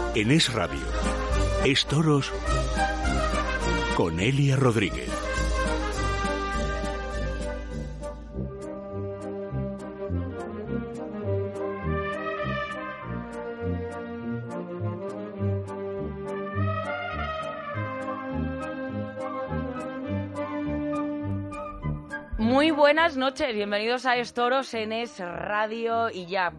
En Es Radio, Es Toros con Elia Rodríguez. Muy buenas noches, bienvenidos a Es Toros en Es Radio y ya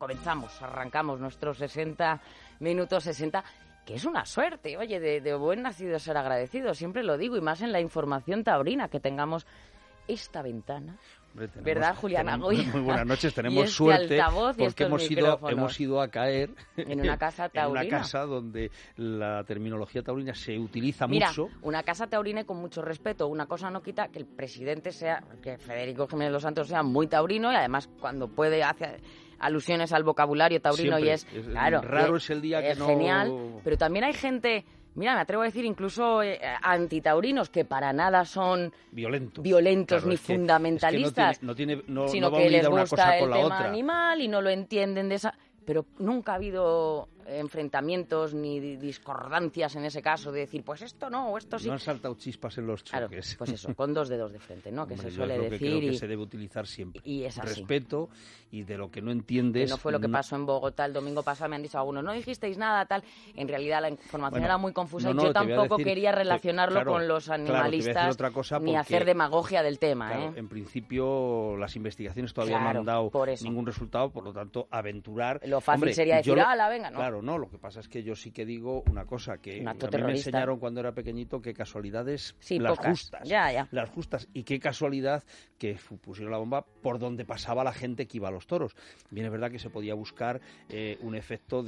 arrancamos nuestros 60 minutos 60, que es una suerte, oye, de buen nacido ser agradecido, siempre lo digo, y más en la información taurina, que tengamos esta ventana. Hombre, ¿verdad, Julián Agulla? Muy buenas noches, tenemos este suerte porque hemos ido a caer en una casa taurina. En una casa donde la terminología taurina se utiliza mucho. Mira, una casa taurina y con mucho respeto. Una cosa no quita que el presidente que Federico Jiménez Los Santos sea muy taurino, y además cuando puede hace alusiones al vocabulario taurino. Siempre. Y es claro, raro es el día que no... Es genial, pero también hay gente... Mira, me atrevo a decir incluso antitaurinos que para nada son violentos claro, ni fundamentalistas, sino que les una gusta cosa el con la tema otra. animal y no lo entienden de esa... Pero nunca ha habido enfrentamientos ni discordancias en ese caso de decir, pues esto no, o esto sí. No han saltado chispas en los choques. Claro, pues eso, con dos dedos de frente, ¿no? Que Hombre, se suele yo decir. Que creo que se debe utilizar siempre. Y es así. Respeto, y de lo que no entiendes... Que no fue lo que pasó en Bogotá el domingo pasado, me han dicho algunos, no dijisteis nada, tal. En realidad la información era muy confusa y yo tampoco quería relacionarlo con los animalistas ni hacer demagogia del tema. Claro, en principio las investigaciones todavía no han dado ningún resultado, por lo tanto, aventurar... Lo fácil sería decir, venga, ¿no? Claro, no, lo que pasa es que yo sí que digo una cosa, que a mí me enseñaron cuando era pequeñito que casualidades las pocas. Justas. Ya. Las justas, y qué casualidad que pusieron la bomba por donde pasaba la gente que iba a los toros. Bien, es verdad que se podía buscar un efecto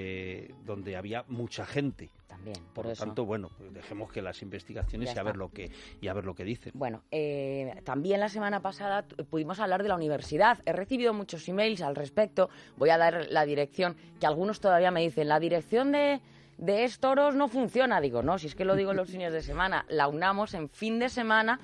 de donde había mucha gente. También, por lo tanto, bueno, pues dejemos que las investigaciones y a ver lo que dicen. Bueno, también la semana pasada pudimos hablar de la universidad. He recibido muchos emails al respecto. Voy a dar la dirección, que algunos todavía me dicen, la dirección de Es Toros no funciona. Digo, no, si es que lo digo los fines de semana. La unamos en fin de semana,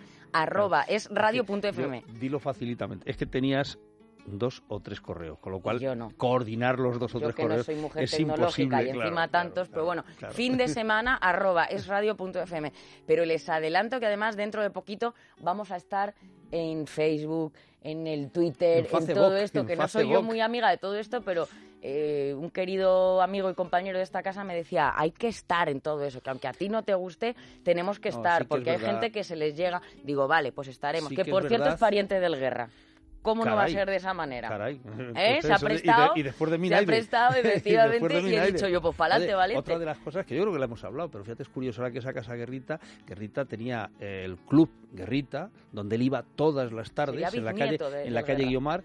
@esradio.fm. Dilo facilitamente. Es que tenías 2 o 3 correos, con lo cual no. coordinar los 2 o 3 correos no soy mujer es tecnológica imposible. Y encima tantos, pero bueno, fin de semana @esradio.fm. Pero les adelanto que además dentro de poquito vamos a estar en Facebook, en el Twitter, en todo esto, que no soy yo muy amiga de todo esto, pero un querido amigo y compañero de esta casa me decía, hay que estar en todo eso, que aunque a ti no te guste, tenemos que estar, sí, porque hay gente que se les llega. Digo, vale, pues estaremos, sí que por cierto es pariente del Guerra. ¿Cómo no va a ser de esa manera? Se ha prestado, y después de se ha prestado efectivamente y he dicho yo, pues pa'lante, valiente. Otra de las cosas que yo creo que la hemos hablado, pero fíjate, es curioso, ahora que sacas a Guerrita tenía el club Guerrita, donde él iba todas las tardes en la calle Guiomar,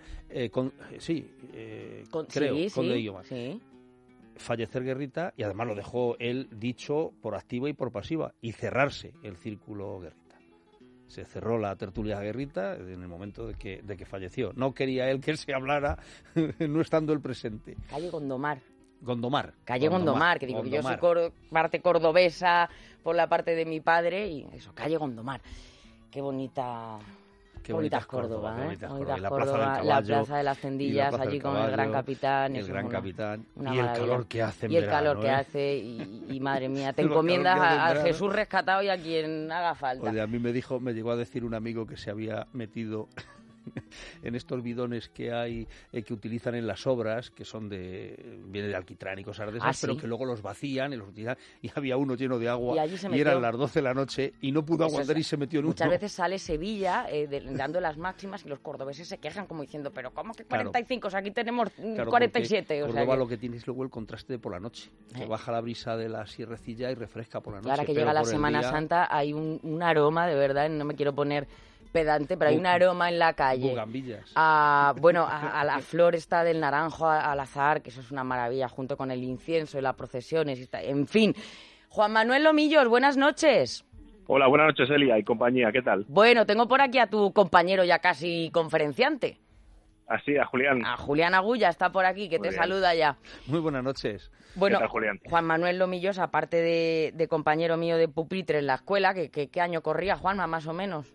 conde Guiomar. Sí. Fallecer Guerrita, y además lo dejó él dicho por activa y por pasiva, y cerrarse el círculo Guerrita. Se cerró la tertulia Guerrita en el momento de que falleció. No quería él que se hablara no estando él presente. Calle Gondomar. Calle Gondomar, que digo que yo soy parte cordobesa por la parte de mi padre, y eso, calle Gondomar. Qué bonita... Qué bonita es Córdoba, ¿eh? La Plaza de las Tendillas, allí con el Gran Capitán. El Gran Capitán. Una y el calor que hace en verano. Y el verano, calor que hace, y madre mía, te encomiendas a Jesús rescatado y a quien haga falta. Oye, a mí me llegó a decir un amigo que se había metido en estos bidones que hay, que utilizan en las obras, que viene de alquitrán y cosas de esas, pero que luego los vacían y los utilizan, y había uno lleno de agua, y eran las 12 de la noche, y no pudo aguantar y se metió en uno. Muchas veces sale Sevilla dando las máximas, y los cordobeses se quejan como diciendo, pero ¿cómo que 45? O sea, aquí tenemos 47. Córdoba lo que tiene es luego el contraste de por la noche, que baja la brisa de la sierrecilla y refresca por la noche. Y ahora que llega la Semana Santa hay un aroma, de verdad, no me quiero poner pedante, pero hay un aroma en la calle. Bugambillas. A la flor esta del naranjo al azahar, que eso es una maravilla, junto con el incienso y las procesiones, en fin. Juan Manuel Lomillos, buenas noches. Hola, buenas noches, Elia y compañía, ¿qué tal? Bueno, tengo por aquí a tu compañero ya casi conferenciante. Así, a Julián. A Julián Agulla está por aquí, que te saluda ya. Muy buenas noches. Bueno, ¿qué tal, Julián? Juan Manuel Lomillos, aparte de compañero mío de pupitre en la escuela, ¿qué año corría, Juanma, más o menos?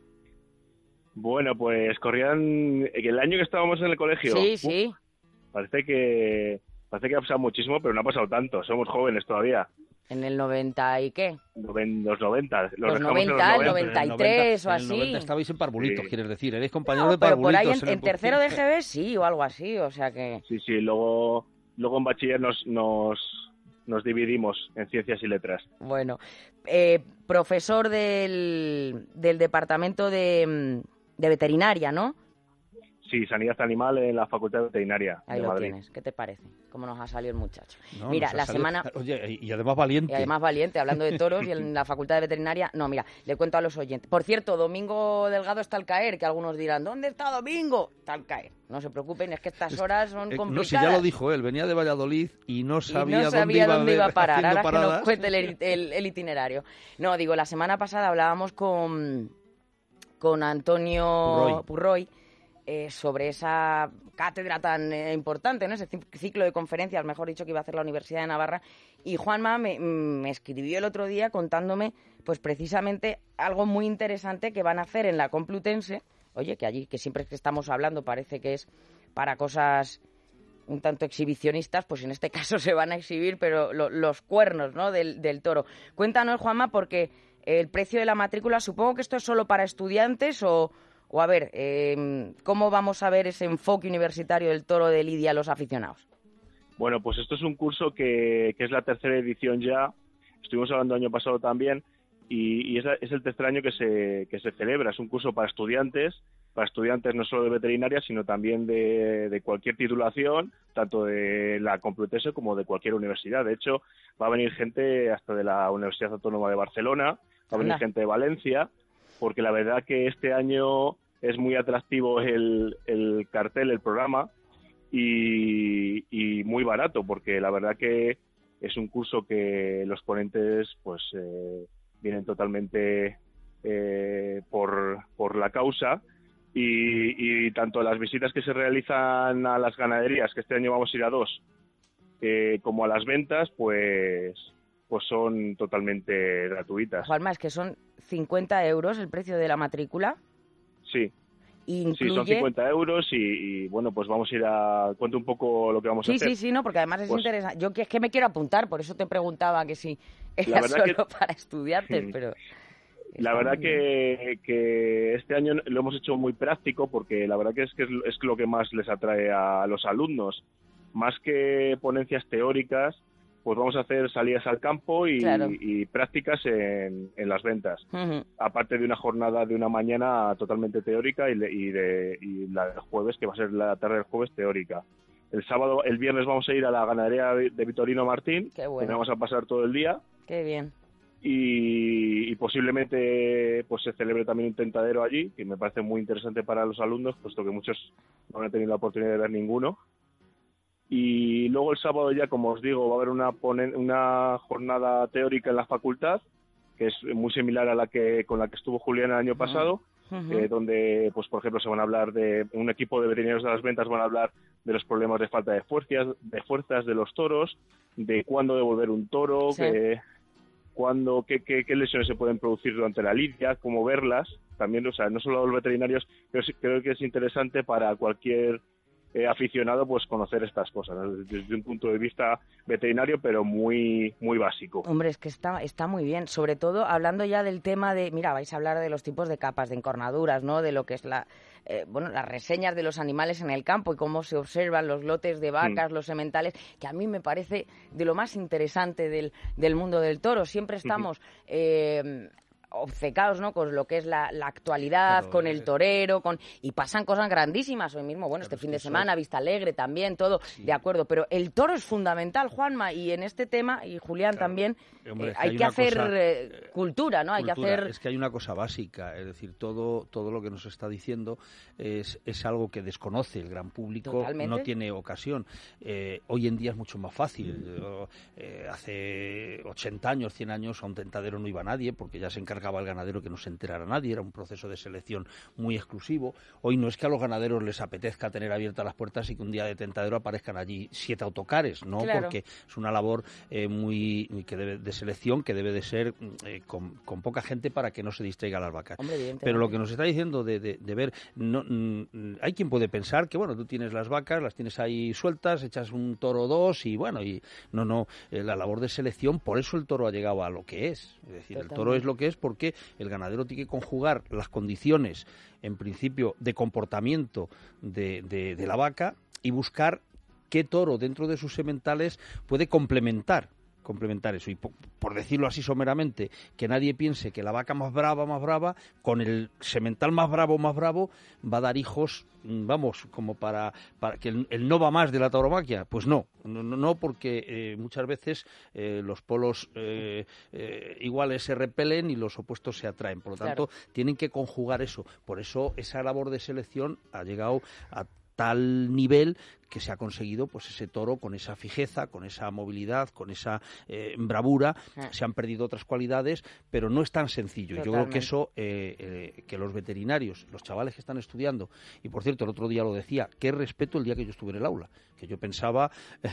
Bueno, pues corrían el año que estábamos en el colegio. Sí. Parece que Parece que ha pasado muchísimo, pero no ha pasado tanto. Somos jóvenes todavía. ¿En el 90 y qué? Los 90. Los 90, el 93 o así. En el 90 estabais en Parvulitos, Sí. quieres decir. Eres compañero de Pero Parvulitos. por ahí en tercero de GB sí, o algo así, o sea que... Sí. Luego en bachiller nos dividimos en ciencias y letras. Bueno, profesor del departamento de veterinaria, ¿no? Sí, sanidad animal en la Facultad de Veterinaria Ahí de lo Madrid. tienes. ¿Qué te parece? ¿Cómo nos ha salido el muchacho? No, mira, la salido... semana... Oye, y además valiente. Y además valiente, hablando de toros y en la Facultad de Veterinaria... No, mira, le cuento a los oyentes. Por cierto, Domingo Delgado está al caer, que algunos dirán, ¿dónde está Domingo? Está al caer. No se preocupen, es que estas horas son complicadas. No, si ya lo dijo él, venía de Valladolid y no sabía, dónde iba a parar. Ahora paradas. que nos cuente el itinerario. No, digo, la semana pasada hablábamos con Antonio Purroy sobre esa cátedra tan importante, ¿no? Ese ciclo de conferencias, mejor dicho, que iba a hacer la Universidad de Navarra. Y Juanma me escribió el otro día contándome, pues precisamente, algo muy interesante que van a hacer en la Complutense. Oye, que allí, que siempre que estamos hablando parece que es para cosas un tanto exhibicionistas, pues en este caso se van a exhibir, pero los cuernos, ¿no?, del toro. Cuéntanos, Juanma, porque el precio de la matrícula, supongo que esto es solo para estudiantes o a ver, ¿cómo vamos a ver ese enfoque universitario del toro de Lidia a los aficionados? Bueno, pues esto es un curso que es la tercera edición ya. Estuvimos hablando el año pasado también y es el tercer año que se celebra. Es un curso para estudiantes no solo de veterinaria, sino también de cualquier titulación, tanto de la Complutense como de cualquier universidad. De hecho, va a venir gente hasta de la Universidad Autónoma de Barcelona, va a venir gente de Valencia, porque la verdad que este año es muy atractivo el cartel, el programa, y muy barato, porque la verdad que es un curso que los ponentes pues vienen totalmente por la causa, y tanto las visitas que se realizan a las ganaderías, que este año vamos a ir a 2, como a las ventas, pues son totalmente gratuitas. Juanma, es que son 50 euros el precio de la matrícula. Sí. Incluye... Sí, son 50 euros y bueno, pues vamos a ir a... Cuento un poco lo que vamos a hacer. Sí, no, porque además es interesante. Yo es que me quiero apuntar, por eso te preguntaba que si era solo para estudiantes, pero... La verdad que este año lo hemos hecho muy práctico, porque la verdad que es lo que más les atrae a los alumnos. Más que ponencias teóricas, pues vamos a hacer salidas al campo y prácticas en las ventas. Uh-huh. Aparte de una jornada de una mañana totalmente teórica y la del jueves, que va a ser la tarde del jueves, teórica. El viernes vamos a ir a la ganadería de Vitorino Martín. Qué bueno. Donde vamos a pasar todo el día. Qué bien. Y posiblemente pues se celebre también un tentadero allí, que me parece muy interesante para los alumnos, puesto que muchos no han tenido la oportunidad de ver ninguno. Y luego el sábado ya, como os digo, va a haber una jornada teórica en la facultad, que es muy similar a con la que estuvo Julián el año pasado, donde, pues por ejemplo, se van a hablar de un equipo de veterinarios de las ventas, van a hablar de los problemas de falta de fuerzas de los toros, de cuándo devolver un toro, sí. qué lesiones se pueden producir durante la lidia, cómo verlas. También, o sea, no solo a los veterinarios, pero sí, creo que es interesante para cualquier aficionado pues conocer estas cosas, ¿no? Desde un punto de vista veterinario, pero muy muy básico. Hombre, es que está muy bien, sobre todo hablando ya del tema de, mira, vais a hablar de los tipos de capas, de encornaduras, ¿no? De lo que es las reseñas de los animales en el campo y cómo se observan los lotes de vacas, los sementales, que a mí me parece de lo más interesante del mundo del toro. Siempre estamos obcecados, ¿no?, con lo que es la actualidad, claro, con el torero, y pasan cosas grandísimas. Hoy mismo, bueno, este fin de semana, Vista Alegre también, todo, sí, de acuerdo, pero el toro es fundamental, Juanma, y en este tema, y Julián, claro, también, hombre, hay que hacer cultura, ¿no? Hay que hacer... Es que hay una cosa básica, es decir, todo lo que nos está diciendo es algo que desconoce el gran público. Totalmente. No tiene ocasión. Hoy en día es mucho más fácil. Hace 80 años, 100 años, a un tentadero no iba nadie, porque ya se encarga encargaba el ganadero que no se enterara nadie, era un proceso de selección muy exclusivo. Hoy no es que a los ganaderos les apetezca tener abiertas las puertas y que un día de tentadero aparezcan allí 7 autocares, ¿no? Claro. Porque es una labor de selección que debe de ser con poca gente para que no se distraiga las vacas. Hombre, pero lo que nos está diciendo de ver, hay quien puede pensar que, bueno, tú tienes las vacas, las tienes ahí sueltas, echas un toro o dos y, bueno, la labor de selección, por eso el toro ha llegado a lo que es. Es decir, el toro es lo que es porque el ganadero tiene que conjugar las condiciones, en principio, de comportamiento de la vaca y buscar qué toro dentro de sus sementales puede complementar eso. Y por decirlo así someramente, que nadie piense que la vaca más brava, con el semental más bravo, va a dar hijos, vamos, como para que el no va más de la tauromaquia. Pues no, porque muchas veces los polos iguales se repelen y los opuestos se atraen. Por lo tanto, tienen que conjugar eso. Por eso esa labor de selección ha llegado a tal nivel que se ha conseguido pues ese toro con esa fijeza, con esa movilidad, con esa bravura. Se han perdido otras cualidades, pero no es tan sencillo. Totalmente. Yo creo que eso, que los veterinarios, los chavales que están estudiando, y por cierto el otro día lo decía, qué respeto el día que yo estuve en el aula, que yo pensaba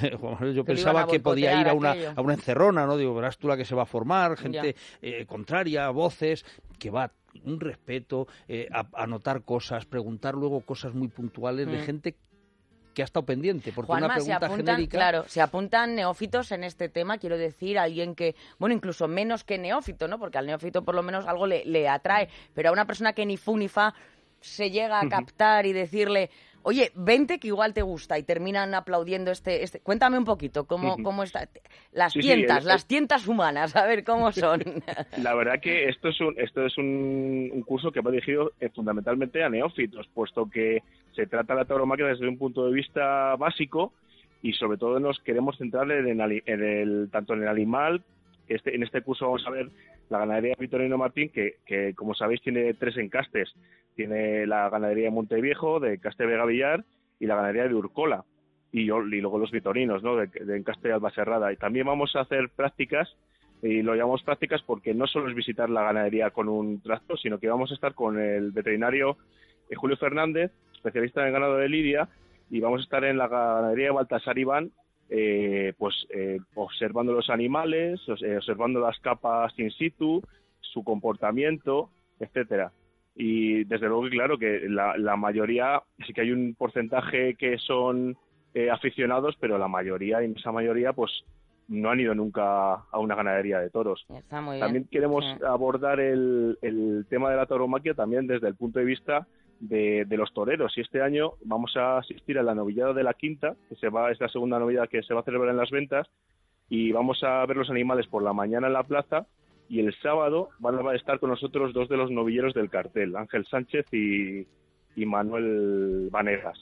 que podía ir a una encerrona, ¿no? Digo, verás tú la que se va a formar, gente contraria, voces, que va un respeto, anotar cosas, preguntar luego cosas muy puntuales de gente que ha estado pendiente, porque Juanma, una pregunta genérica... Claro, se apuntan neófitos en este tema, quiero decir, alguien que, bueno, incluso menos que neófito, ¿no? Porque al neófito por lo menos algo le atrae, pero a una persona que ni fu ni fa se llega a captar y decirle... Oye, vente que igual te gusta, y terminan aplaudiendo este... Cuéntame un poquito, ¿cómo está? Las tientas humanas, a ver cómo son. La verdad que esto es un curso que va dirigido fundamentalmente a neófitos, puesto que se trata la tauromaquia desde un punto de vista básico y sobre todo nos queremos centrar tanto en el animal. En este curso vamos a ver la ganadería Vitorino Martín, que como sabéis tiene 3 encastes. Tiene la ganadería de Monteviejo, de Encaste Vega Villar, y la ganadería de Urcola. Y luego los vitorinos, ¿no? de Encaste Albaserrada. Y también vamos a hacer prácticas, y lo llamamos prácticas porque no solo es visitar la ganadería con un tractor, sino que vamos a estar con el veterinario Julio Fernández, especialista en ganado de lidia, y vamos a estar en la ganadería de Baltasar Iván, observando los animales, observando las capas in situ, su comportamiento, etcétera. Y desde luego que claro que la mayoría, sí que hay un porcentaje que son aficionados, pero la mayoría, inmensa mayoría, pues no han ido nunca a una ganadería de toros. Está muy bien. También queremos abordar el tema de la tauromaquia también desde el punto de vista de los toreros, y este año vamos a asistir a la novillada de la Quinta, que es la segunda novillada que se va a celebrar en Las Ventas, y vamos a ver los animales por la mañana en la plaza, y el sábado van a estar con nosotros 2 de los novilleros del cartel, Ángel Sánchez y Manuel Vanegas.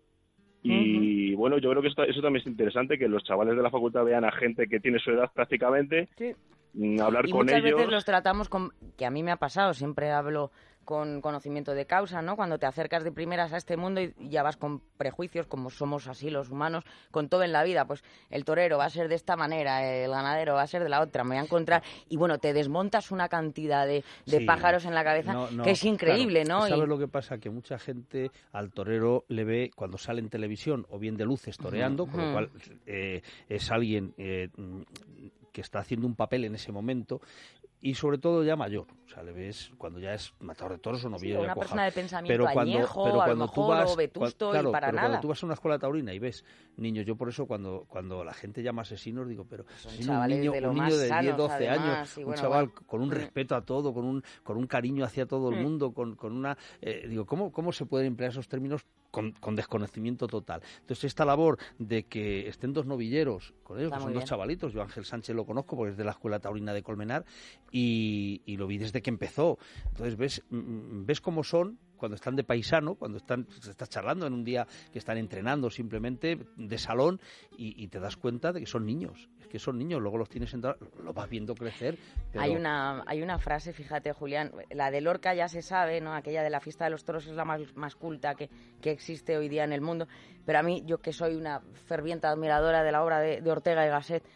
Y bueno, yo creo que eso también es interesante, que los chavales de la facultad vean a gente que tiene su edad prácticamente, hablar y con ellos. Y muchas veces los tratamos que a mí me ha pasado, siempre hablo con conocimiento de causa, ¿no? Cuando te acercas de primeras a este mundo y ya vas con prejuicios, como somos así los humanos, con todo en la vida. Pues el torero va a ser de esta manera, el ganadero va a ser de la otra, me voy a encontrar... Y bueno, te desmontas una cantidad de pájaros en la cabeza que es increíble, claro, ¿no? ¿Sabes lo que pasa? Que mucha gente al torero le ve cuando sale en televisión o bien de luces toreando, con lo cual es alguien que está haciendo un papel en ese momento, y sobre todo ya mayor, o sea, le ves cuando ya es matador de toros o novillero, una persona de pensamiento pero añejo, cuando a lo mejor, tú vas, o vetusto, claro, y para pero nada. Cuando tú vas a una escuela taurina y ves niños, yo por eso cuando la gente llama asesinos digo, pero un niño de 10, 12 años, y un chaval con un respeto a todo, con un cariño hacia todo el mundo, con una digo, ¿cómo se pueden emplear esos términos con desconocimiento total? Entonces esta labor de que estén 2 novilleros con ellos, que son 2 chavalitos, yo Ángel Sánchez lo conozco porque es de la escuela taurina de Colmenar, y lo vi desde que empezó. Entonces ves cómo son cuando están de paisano, cuando estás charlando en un día que están entrenando simplemente de salón, y te das cuenta de que son niños. Es que son niños, luego los tienes lo vas viendo crecer. Pero... Hay una frase, fíjate, Julián, la de Lorca ya se sabe, ¿no? Aquella de la fiesta de los toros es la más culta que existe hoy día en el mundo, pero a mí, yo que soy una ferviente admiradora de la obra de Ortega y Gasset,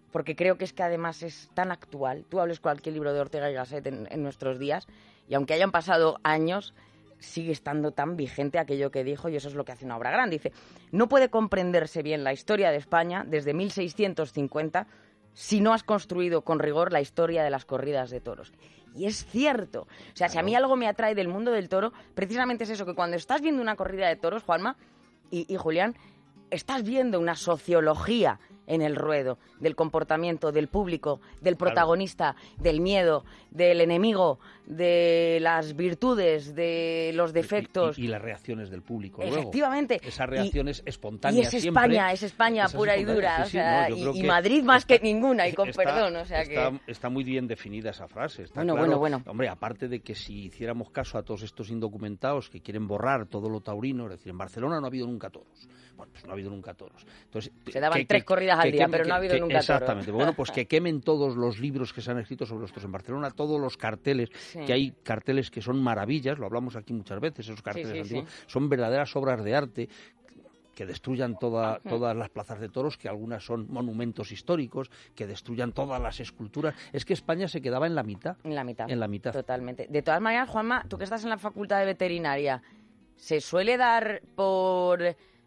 porque creo que es que además es tan actual. Tú hables cualquier libro de Ortega y Gasset en nuestros días, y aunque hayan pasado años, sigue estando tan vigente aquello que dijo, y eso es lo que hace una obra grande. Dice, no puede comprenderse bien la historia de España desde 1650 si no has construido con rigor la historia de las corridas de toros. Y es cierto. O sea, si a mí algo me atrae del mundo del toro, precisamente es eso, que cuando estás viendo una corrida de toros, Juanma y Julián, estás viendo una sociología en el ruedo, del comportamiento del público, del protagonista, del miedo, del enemigo, de las virtudes, de los defectos. Y las reacciones del público. Efectivamente. Luego. Esas reacciones espontáneas siempre. Es España pura y dura. O sea, y Madrid más que ninguna, y con perdón. O sea está muy bien definida esa frase. Está bueno. Hombre, aparte de que si hiciéramos caso a todos estos indocumentados que quieren borrar todo lo taurino, es decir, en Barcelona no ha habido nunca toros. Bueno, pues no ha habido nunca toros. Entonces, se daban 3 corridas al día, pero no ha habido nunca toros. Exactamente. Bueno, pues que quemen todos los libros que se han escrito sobre los toros en Barcelona, todos los carteles, que hay carteles que son maravillas, lo hablamos aquí muchas veces, esos carteles antiguos, son verdaderas obras de arte, que destruyan todas las plazas de toros, que algunas son monumentos históricos, que destruyan todas las esculturas. Es que España se quedaba en la mitad. En la mitad. Totalmente. De todas maneras, Juanma, tú que estás en la Facultad de Veterinaria, ¿se suele dar por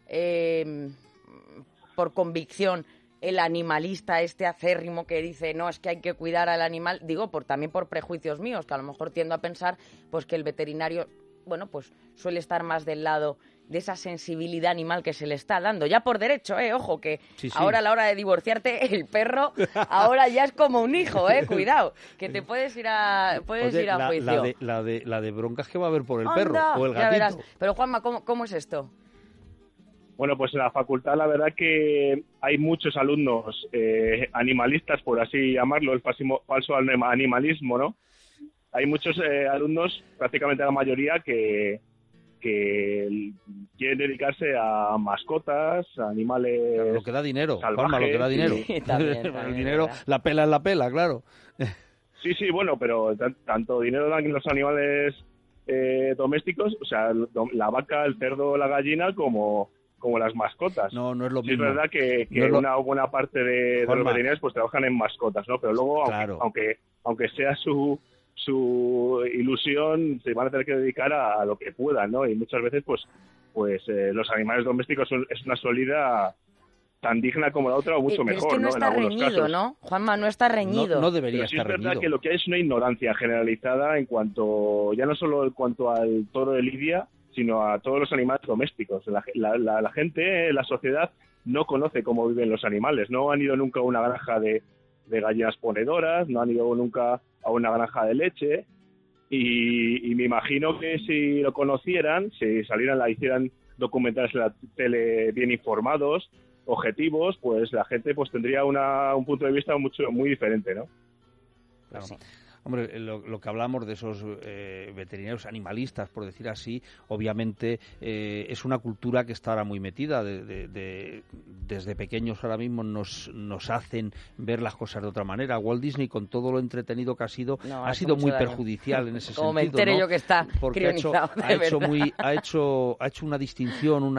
convicción el animalista acérrimo que dice no, es que hay que cuidar al animal? Digo, también por prejuicios míos, que a lo mejor tiendo a pensar pues que el veterinario, bueno, pues suele estar más del lado de esa sensibilidad animal que se le está dando, ya por derecho, ojo, que ahora a la hora de divorciarte, el perro ahora ya es como un hijo, cuidado, que te puedes ir a juicio. La de broncas que va a haber por el perro o el gatito. Verás. Pero Juanma, ¿cómo es esto? Bueno, pues en la facultad la verdad que hay muchos alumnos animalistas, por así llamarlo, el falso animalismo, ¿no? Hay muchos alumnos, prácticamente la mayoría, que quieren dedicarse a mascotas, a animales salvajes. Lo que da dinero, Juanma, lo que da dinero. Sí, también, el dinero, la pela es la pela, claro. Sí, bueno, pero tanto dinero dan los animales domésticos, o sea, la vaca, el cerdo, la gallina, como las mascotas. No es lo mismo. Sí, es verdad que una buena parte de los veterinarios pues trabajan en mascotas, ¿no? Pero luego, aunque sea su ilusión, se van a tener que dedicar a lo que puedan, ¿no? Y muchas veces, pues los animales domésticos es una salida tan digna como la otra o mucho mejor, es que no está reñido, ¿no? Juanma, no está reñido. No debería estar reñido. Es verdad que lo que hay es una ignorancia generalizada ya no solo en cuanto al toro de lidia, sino a todos los animales domésticos. La gente, la sociedad, no conoce cómo viven los animales. No han ido nunca a una granja de gallinas ponedoras, no han ido nunca a una granja de leche, y me imagino que si lo conocieran, si hicieran documentales en la tele bien informados, objetivos, pues la gente pues tendría un punto de vista muy diferente, ¿no? Claro. Sí. Hombre, lo que hablamos de esos veterinarios animalistas, por decir así, obviamente es una cultura que está ahora muy metida. Desde pequeños ahora mismo nos hacen ver las cosas de otra manera. Walt Disney, con todo lo entretenido que ha sido muy perjudicial en ese sentido. Como me enteré yo que está crionizado, ha hecho una distinción,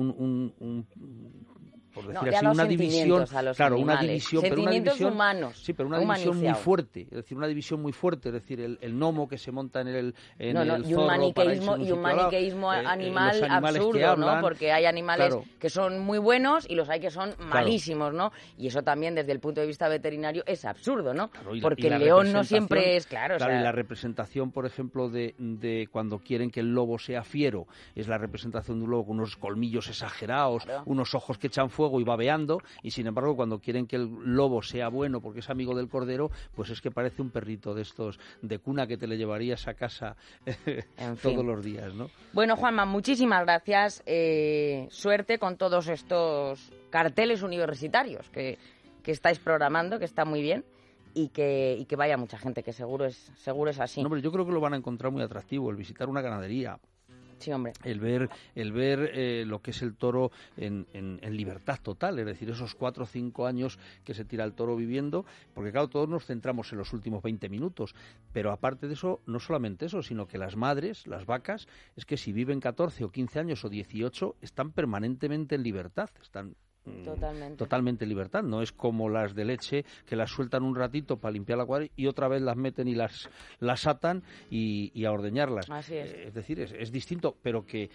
por decir así, una división, claro, una división, sentimientos humanos, sí, pero una división muy fuerte, es decir, una división muy fuerte, es decir, el gnomo que se monta en el y un maniqueísmo animal absurdo, ¿no? Porque hay animales que son muy buenos y los hay que son malísimos, ¿no? Y eso también desde el punto de vista veterinario es absurdo, ¿no? Porque el león no siempre es claro, y la representación, por ejemplo, de cuando quieren que el lobo sea fiero, es la representación de un lobo con unos colmillos exagerados, unos ojos que echan fuego y babeando, y sin embargo cuando quieren que el lobo sea bueno porque es amigo del cordero, pues es que parece un perrito de estos de cuna que te le llevarías a casa todos los días, ¿no? Bueno, Juanma, muchísimas gracias, suerte con todos estos carteles universitarios que estáis programando, que está muy bien, y que vaya mucha gente, que seguro es así. No, hombre, yo creo que lo van a encontrar muy atractivo, el visitar una ganadería. Sí, hombre. El ver lo que es el toro en libertad total, es decir, esos 4 o 5 años que se tira el toro viviendo, porque claro, todos nos centramos en los últimos 20 minutos, pero aparte de eso, no solamente eso, sino que las madres, las vacas, es que si viven 14 o 15 años o 18, están permanentemente en libertad, están totalmente libertad. No es como las de leche, que las sueltan un ratito para limpiar la cuadra y otra vez las meten y las atan y a ordeñarlas. Así es. Es decir, es distinto, pero que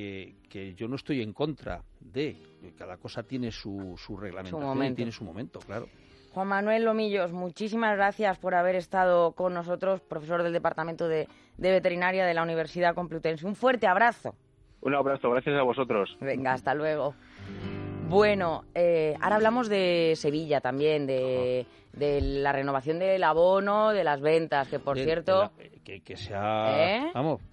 yo no estoy en contra de... Cada cosa tiene su reglamentación y tiene su momento, claro. Juan Manuel Lomillos, muchísimas gracias por haber estado con nosotros, profesor del Departamento de Veterinaria de la Universidad Complutense. Un fuerte abrazo. Un abrazo, gracias a vosotros. Venga, hasta luego. Bueno, ahora hablamos de Sevilla también, de la renovación del abono, de las ventas, que por cierto... Que sea, vamos,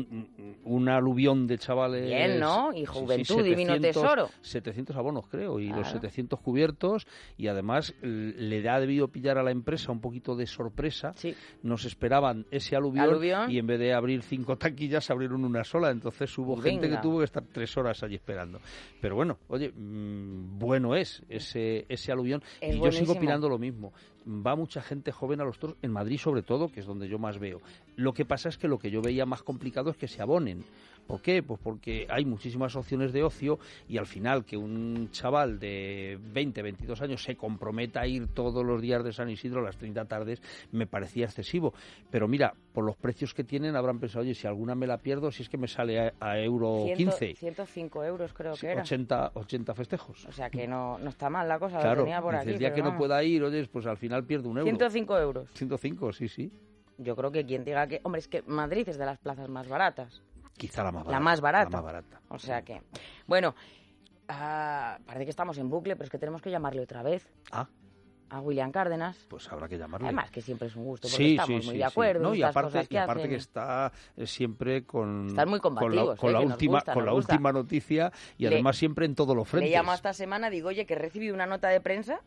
un aluvión de chavales... Bien, ¿no? Y juventud, divino tesoro. 700 abonos, creo, y los 700 cubiertos, y además le ha debido pillar a la empresa un poquito de sorpresa. Sí. Nos esperaban ese aluvión y en vez de abrir 5 taquillas, abrieron una sola, entonces hubo gente que tuvo que estar 3 horas allí esperando. Pero bueno, oye, bueno es ese aluvión, y buenísimo. Yo sigo opinando lo mismo. Va mucha gente joven a los toros, en Madrid sobre todo, que es donde yo más veo. Lo que pasa es que lo que yo veía más complicado es que se abonen. ¿Por qué? Pues porque hay muchísimas opciones de ocio y al final que un chaval de 20, 22 años se comprometa a ir todos los días de San Isidro a las 30 tardes me parecía excesivo. Pero mira, por los precios que tienen habrán pensado, oye, si alguna me la pierdo, si es que me sale a euro 15. 105 euros creo que era. 80 festejos. O sea que no está mal la cosa, claro, lo tenía por aquí. El día que no pueda ir, oye, pues al final pierdo un euro. 105 euros. 105, sí. Yo creo que quien diga que... Hombre, es que Madrid es de las plazas más baratas. Quizá la más barata. La más barata. La más barata. O sea que... Bueno, parece que estamos en bucle, pero es que tenemos que llamarle otra vez. A William Cárdenas. Pues habrá que llamarle. Además que siempre es un gusto, porque estamos muy de acuerdo. No, y aparte que está siempre con... Están muy combativos, con la última noticia y además siempre en todos los frentes. Le llamo esta semana, digo, oye, que he recibido una nota de prensa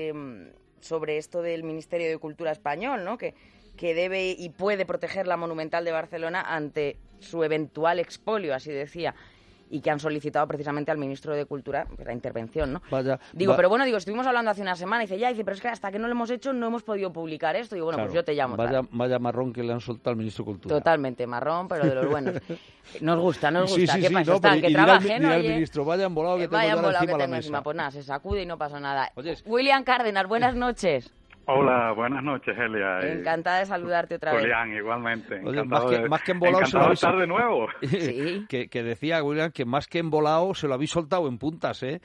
sobre esto del Ministerio de Cultura español, ¿no? Que debe y puede proteger la Monumental de Barcelona ante su eventual expolio, así decía, y que han solicitado precisamente al ministro de Cultura la intervención, ¿no? Pero bueno, estuvimos hablando hace una semana, pero es que hasta que no lo hemos hecho no hemos podido publicar esto. Digo, bueno, claro, pues yo te llamo. Vaya marrón que le han soltado al ministro de Cultura. Totalmente marrón, pero de los buenos. Nos gusta. Sí, ¿Qué pasa? No, que trabajen, al ministro, vayan volado que tengo encima. Pues nada, se sacude y no pasa nada. Oyes. William Cárdenas, buenas noches. Hola, buenas noches, Elia. Encantada de saludarte otra vez. William, igualmente. Oye, más que embolado se lo habéis estar de nuevo. Sí. que decía William que más que embolado se lo habéis soltado en puntas, ¿eh?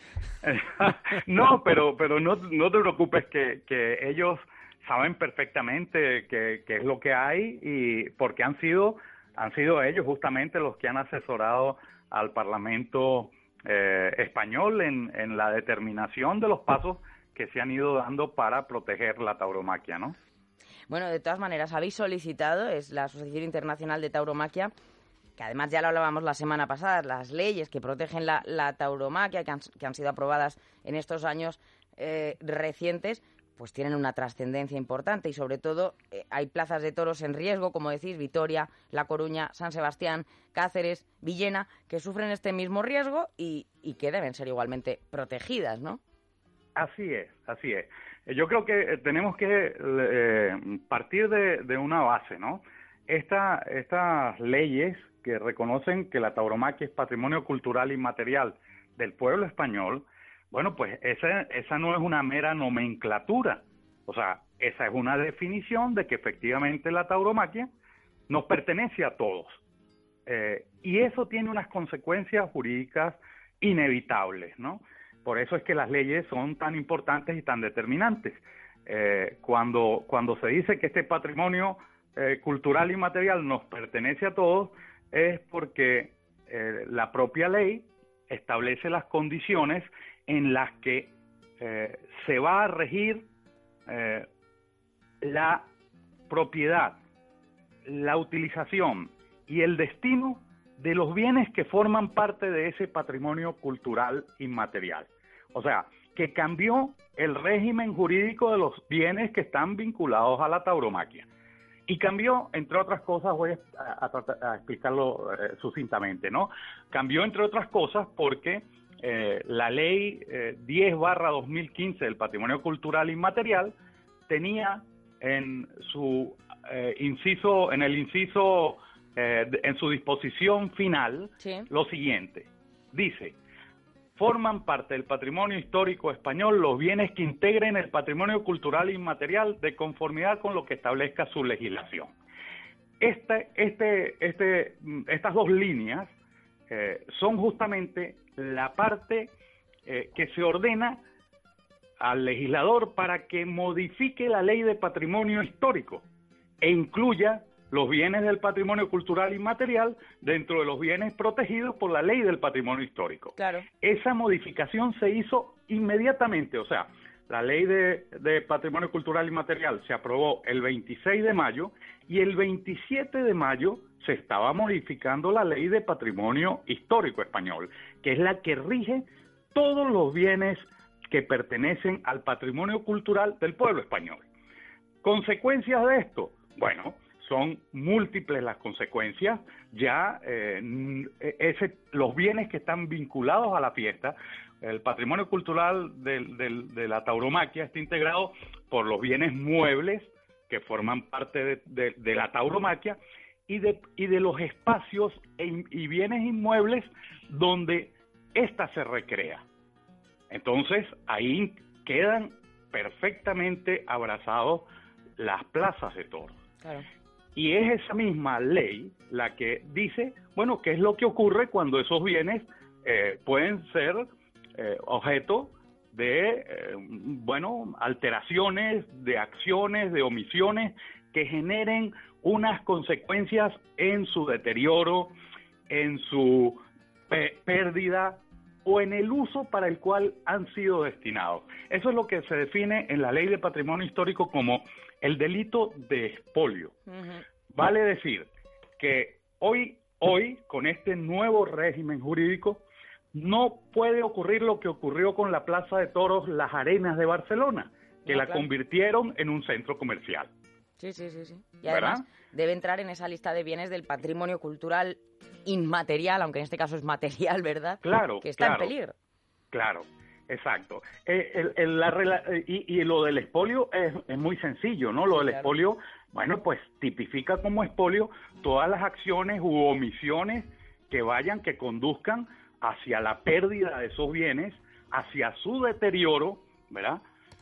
No, pero no te preocupes que ellos saben perfectamente qué es lo que hay y porque han sido ellos justamente los que han asesorado al Parlamento español en la determinación de los pasos que se han ido dando para proteger la tauromaquia, ¿no? Bueno, de todas maneras, habéis solicitado, es la Asociación Internacional de Tauromaquia, que además ya lo hablábamos la semana pasada, las leyes que protegen la tauromaquia, que han sido aprobadas en estos años recientes, pues tienen una trascendencia importante y sobre todo hay plazas de toros en riesgo, como decís, Vitoria, La Coruña, San Sebastián, Cáceres, Villena, que sufren este mismo riesgo y que deben ser igualmente protegidas, ¿no? Así es. Yo creo que tenemos que partir de una base, ¿no? Estas leyes que reconocen que la tauromaquia es patrimonio cultural inmaterial del pueblo español, bueno, pues esa no es una mera nomenclatura. O sea, esa es una definición de que efectivamente la tauromaquia nos pertenece a todos. Y eso tiene unas consecuencias jurídicas inevitables, ¿no? Por eso es que las leyes son tan importantes y tan determinantes. Cuando se dice que este patrimonio cultural y material nos pertenece a todos, es porque la propia ley establece las condiciones en las que se va a regir la propiedad, la utilización y el destino de los bienes que forman parte de ese patrimonio cultural inmaterial. O sea, que cambió el régimen jurídico de los bienes que están vinculados a la tauromaquia. Y cambió, entre otras cosas, voy a explicarlo sucintamente, ¿no? Cambió, entre otras cosas, porque la ley 10/2015 del patrimonio cultural inmaterial tenía en su inciso, en su disposición final, sí, lo siguiente. Dice, forman parte del patrimonio histórico español los bienes que integren el patrimonio cultural inmaterial de conformidad con lo que establezca su legislación. Estas dos líneas son justamente la parte que se ordena al legislador para que modifique la ley de patrimonio histórico e incluya los bienes del patrimonio cultural inmaterial dentro de los bienes protegidos por la ley del patrimonio histórico. Claro. Esa modificación se hizo inmediatamente, o sea, la ley de patrimonio cultural inmaterial se aprobó el 26 de mayo y el 27 de mayo se estaba modificando la ley de patrimonio histórico español, que es la que rige todos los bienes que pertenecen al patrimonio cultural del pueblo español. ¿Consecuencias de esto? Bueno, son múltiples las consecuencias. Ya los bienes que están vinculados a la fiesta, el patrimonio cultural de la tauromaquia está integrado por los bienes muebles que forman parte de la tauromaquia y de los espacios y bienes inmuebles donde ésta se recrea. Entonces, ahí quedan perfectamente abrazados las plazas de toros. Claro. Y es esa misma ley la que dice, bueno, qué es lo que ocurre cuando esos bienes pueden ser objeto de, alteraciones, de acciones, de omisiones que generen unas consecuencias en su deterioro, en su pérdida o en el uso para el cual han sido destinados. Eso es lo que se define en la Ley de Patrimonio Histórico como el delito de expolio. Vale decir que hoy, con este nuevo régimen jurídico, no puede ocurrir lo que ocurrió con la Plaza de Toros Las Arenas de Barcelona, que la convirtieron en un centro comercial. Sí. Y además ¿verdad? Debe entrar en esa lista de bienes del patrimonio cultural inmaterial, aunque en este caso es material, ¿verdad? Claro, que está en peligro. Claro, exacto. Y lo del expolio es muy sencillo, ¿no? Lo del expolio, bueno, pues tipifica como expolio todas las acciones u omisiones que conduzcan hacia la pérdida de esos bienes, hacia su deterioro, ¿verdad?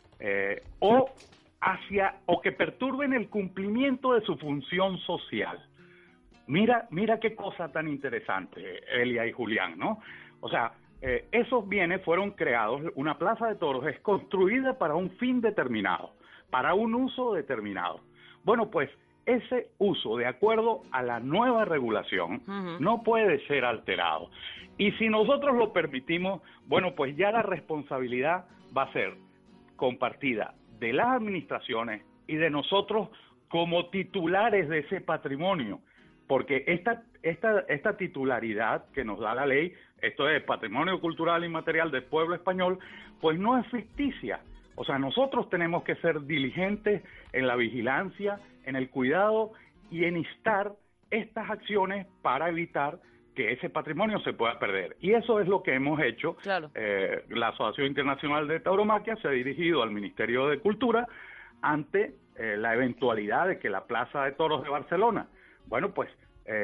O que perturben el cumplimiento de su función social. Mira qué cosa tan interesante, Elia y Julián, ¿no? O sea, esos bienes fueron creados, una plaza de toros es construida para un fin determinado, para un uso determinado. Bueno, pues ese uso, de acuerdo a la nueva regulación, no puede ser alterado. Y si nosotros lo permitimos, bueno, pues ya la responsabilidad va a ser compartida de las administraciones y de nosotros como titulares de ese patrimonio, porque esta titularidad que nos da la ley, esto es patrimonio cultural inmaterial del pueblo español, pues no es ficticia. O sea, nosotros tenemos que ser diligentes en la vigilancia, en el cuidado y en instar estas acciones para evitar que ese patrimonio se pueda perder. Y eso es lo que hemos hecho. Claro. La Asociación Internacional de Tauromaquia se ha dirigido al Ministerio de Cultura ante la eventualidad de que la Plaza de Toros de Barcelona, bueno, pues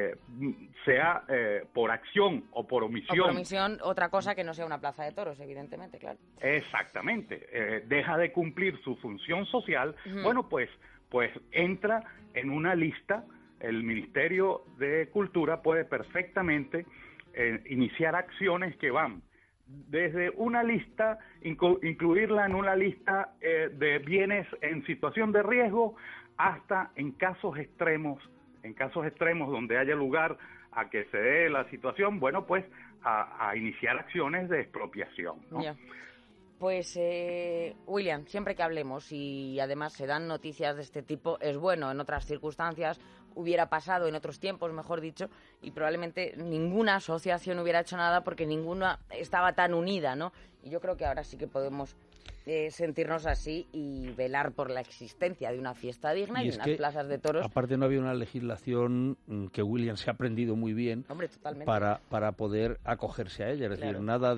sea por acción o por omisión. O por omisión, otra cosa que no sea una plaza de toros, evidentemente, claro. Exactamente. Deja de cumplir su función social, bueno, pues entra en una lista. El Ministerio de Cultura puede perfectamente iniciar acciones que van desde una lista, incluirla en una lista de bienes en situación de riesgo, hasta en casos extremos donde haya lugar a que se dé la situación, bueno, pues a iniciar acciones de expropiación, ¿no? Yeah. Pues, William, siempre que hablemos y además se dan noticias de este tipo, es bueno. En otras circunstancias hubiera pasado, en otros tiempos, mejor dicho, y probablemente ninguna asociación hubiera hecho nada porque ninguna estaba tan unida, ¿no? Y yo creo que ahora sí que podemos sentirnos así y velar por la existencia de una fiesta digna y unas plazas de toros. Aparte no había una legislación que William se ha aprendido muy bien. Hombre, totalmente. Para poder acogerse a ella, es decir, nada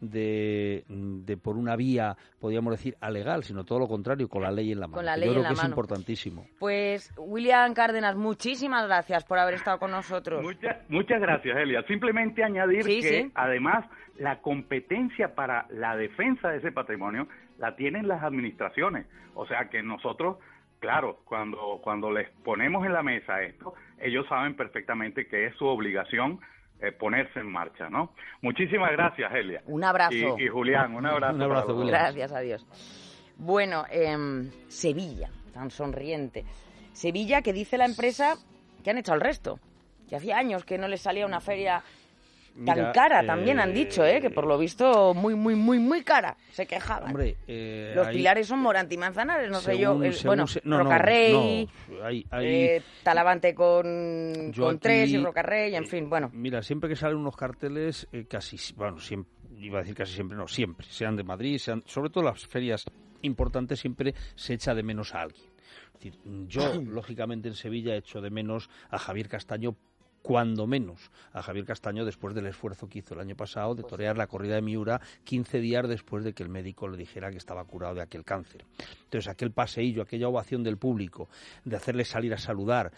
de por una vía, podríamos decir, alegal, sino todo lo contrario, con la ley en la mano. Con la ley yo creo en la que mano. Es importantísimo. Pues, William Cárdenas, muchísimas gracias por haber estado con nosotros. Muchas gracias, Elia. Simplemente añadir que además la competencia para la defensa de ese patrimonio la tienen las administraciones. O sea que nosotros, claro, cuando les ponemos en la mesa esto, ellos saben perfectamente que es su obligación ponerse en marcha, ¿no? Muchísimas gracias, Elia. Un abrazo. Y Julián, un abrazo. Un abrazo, William. Gracias, adiós. Bueno, Sevilla, tan sonriente. Sevilla, que dice la empresa que han hecho al resto. Que hacía años que no les salía una feria tan cara, también han dicho, que por lo visto muy cara. Se quejaban. Hombre, los pilares son Morante y Manzanares, no sé yo. Rocarrey, Talavante con 3 y Rocarrey, en fin, bueno. Mira, siempre que salen unos carteles, siempre, iba a decir casi siempre, no, siempre, sean de Madrid, sobre todo las ferias importantes, siempre se echa de menos a alguien. Es decir, yo, lógicamente, en Sevilla echo de menos a Javier Castaño, cuando menos a Javier Castaño después del esfuerzo que hizo el año pasado de torear la corrida de Miura 15 días después de que el médico le dijera que estaba curado de aquel cáncer. Entonces, aquel paseillo, aquella ovación del público, de hacerle salir a saludar,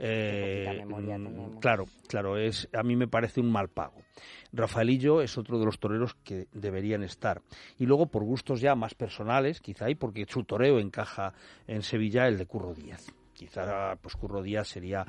claro, a mí me parece un mal pago. Rafaelillo es otro de los toreros que deberían estar. Y luego, por gustos ya más personales, quizá, y porque su toreo encaja en Sevilla, el de Curro Díaz. Quizá pues Curro Díaz sería,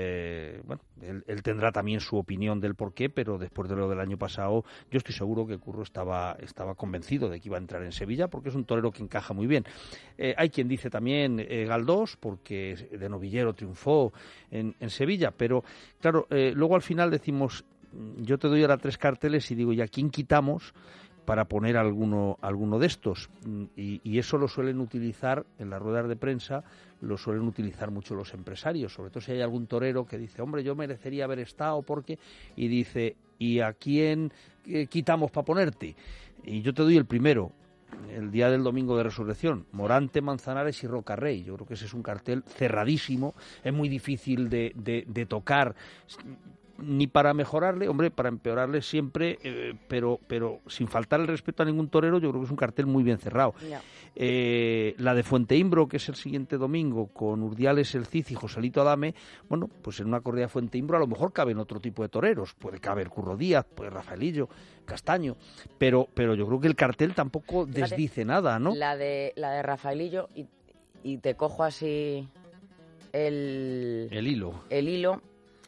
él tendrá también su opinión del porqué, pero después de lo del año pasado, yo estoy seguro que Curro estaba convencido de que iba a entrar en Sevilla, porque es un torero que encaja muy bien. Hay quien dice también Galdós, porque de novillero triunfó en Sevilla, pero claro, luego al final decimos, yo te doy ahora 3 carteles y digo, ¿y a quién quitamos para poner alguno de estos? Y eso lo suelen utilizar en las ruedas de prensa, lo suelen utilizar mucho los empresarios, sobre todo si hay algún torero que dice, hombre, yo merecería haber estado porque, y dice, ¿y a quién quitamos para ponerte? Y yo te doy el primero, el día del domingo de Resurrección, Morante, Manzanares y Rocarrey. Yo creo que ese es un cartel cerradísimo, es muy difícil de tocar, ni para mejorarle, hombre, para empeorarle siempre, pero sin faltar el respeto a ningún torero, yo creo que es un cartel muy bien cerrado. No. La de Fuenteimbro, que es el siguiente domingo, con Urdiales El Cid y Joselito Adame, bueno, pues en una corrida de Fuenteimbro a lo mejor caben otro tipo de toreros, puede caber Curro Díaz, puede Rafaelillo, Castaño, pero yo creo que el cartel tampoco desdice nada, ¿no? La de Rafaelillo, y te cojo así el hilo.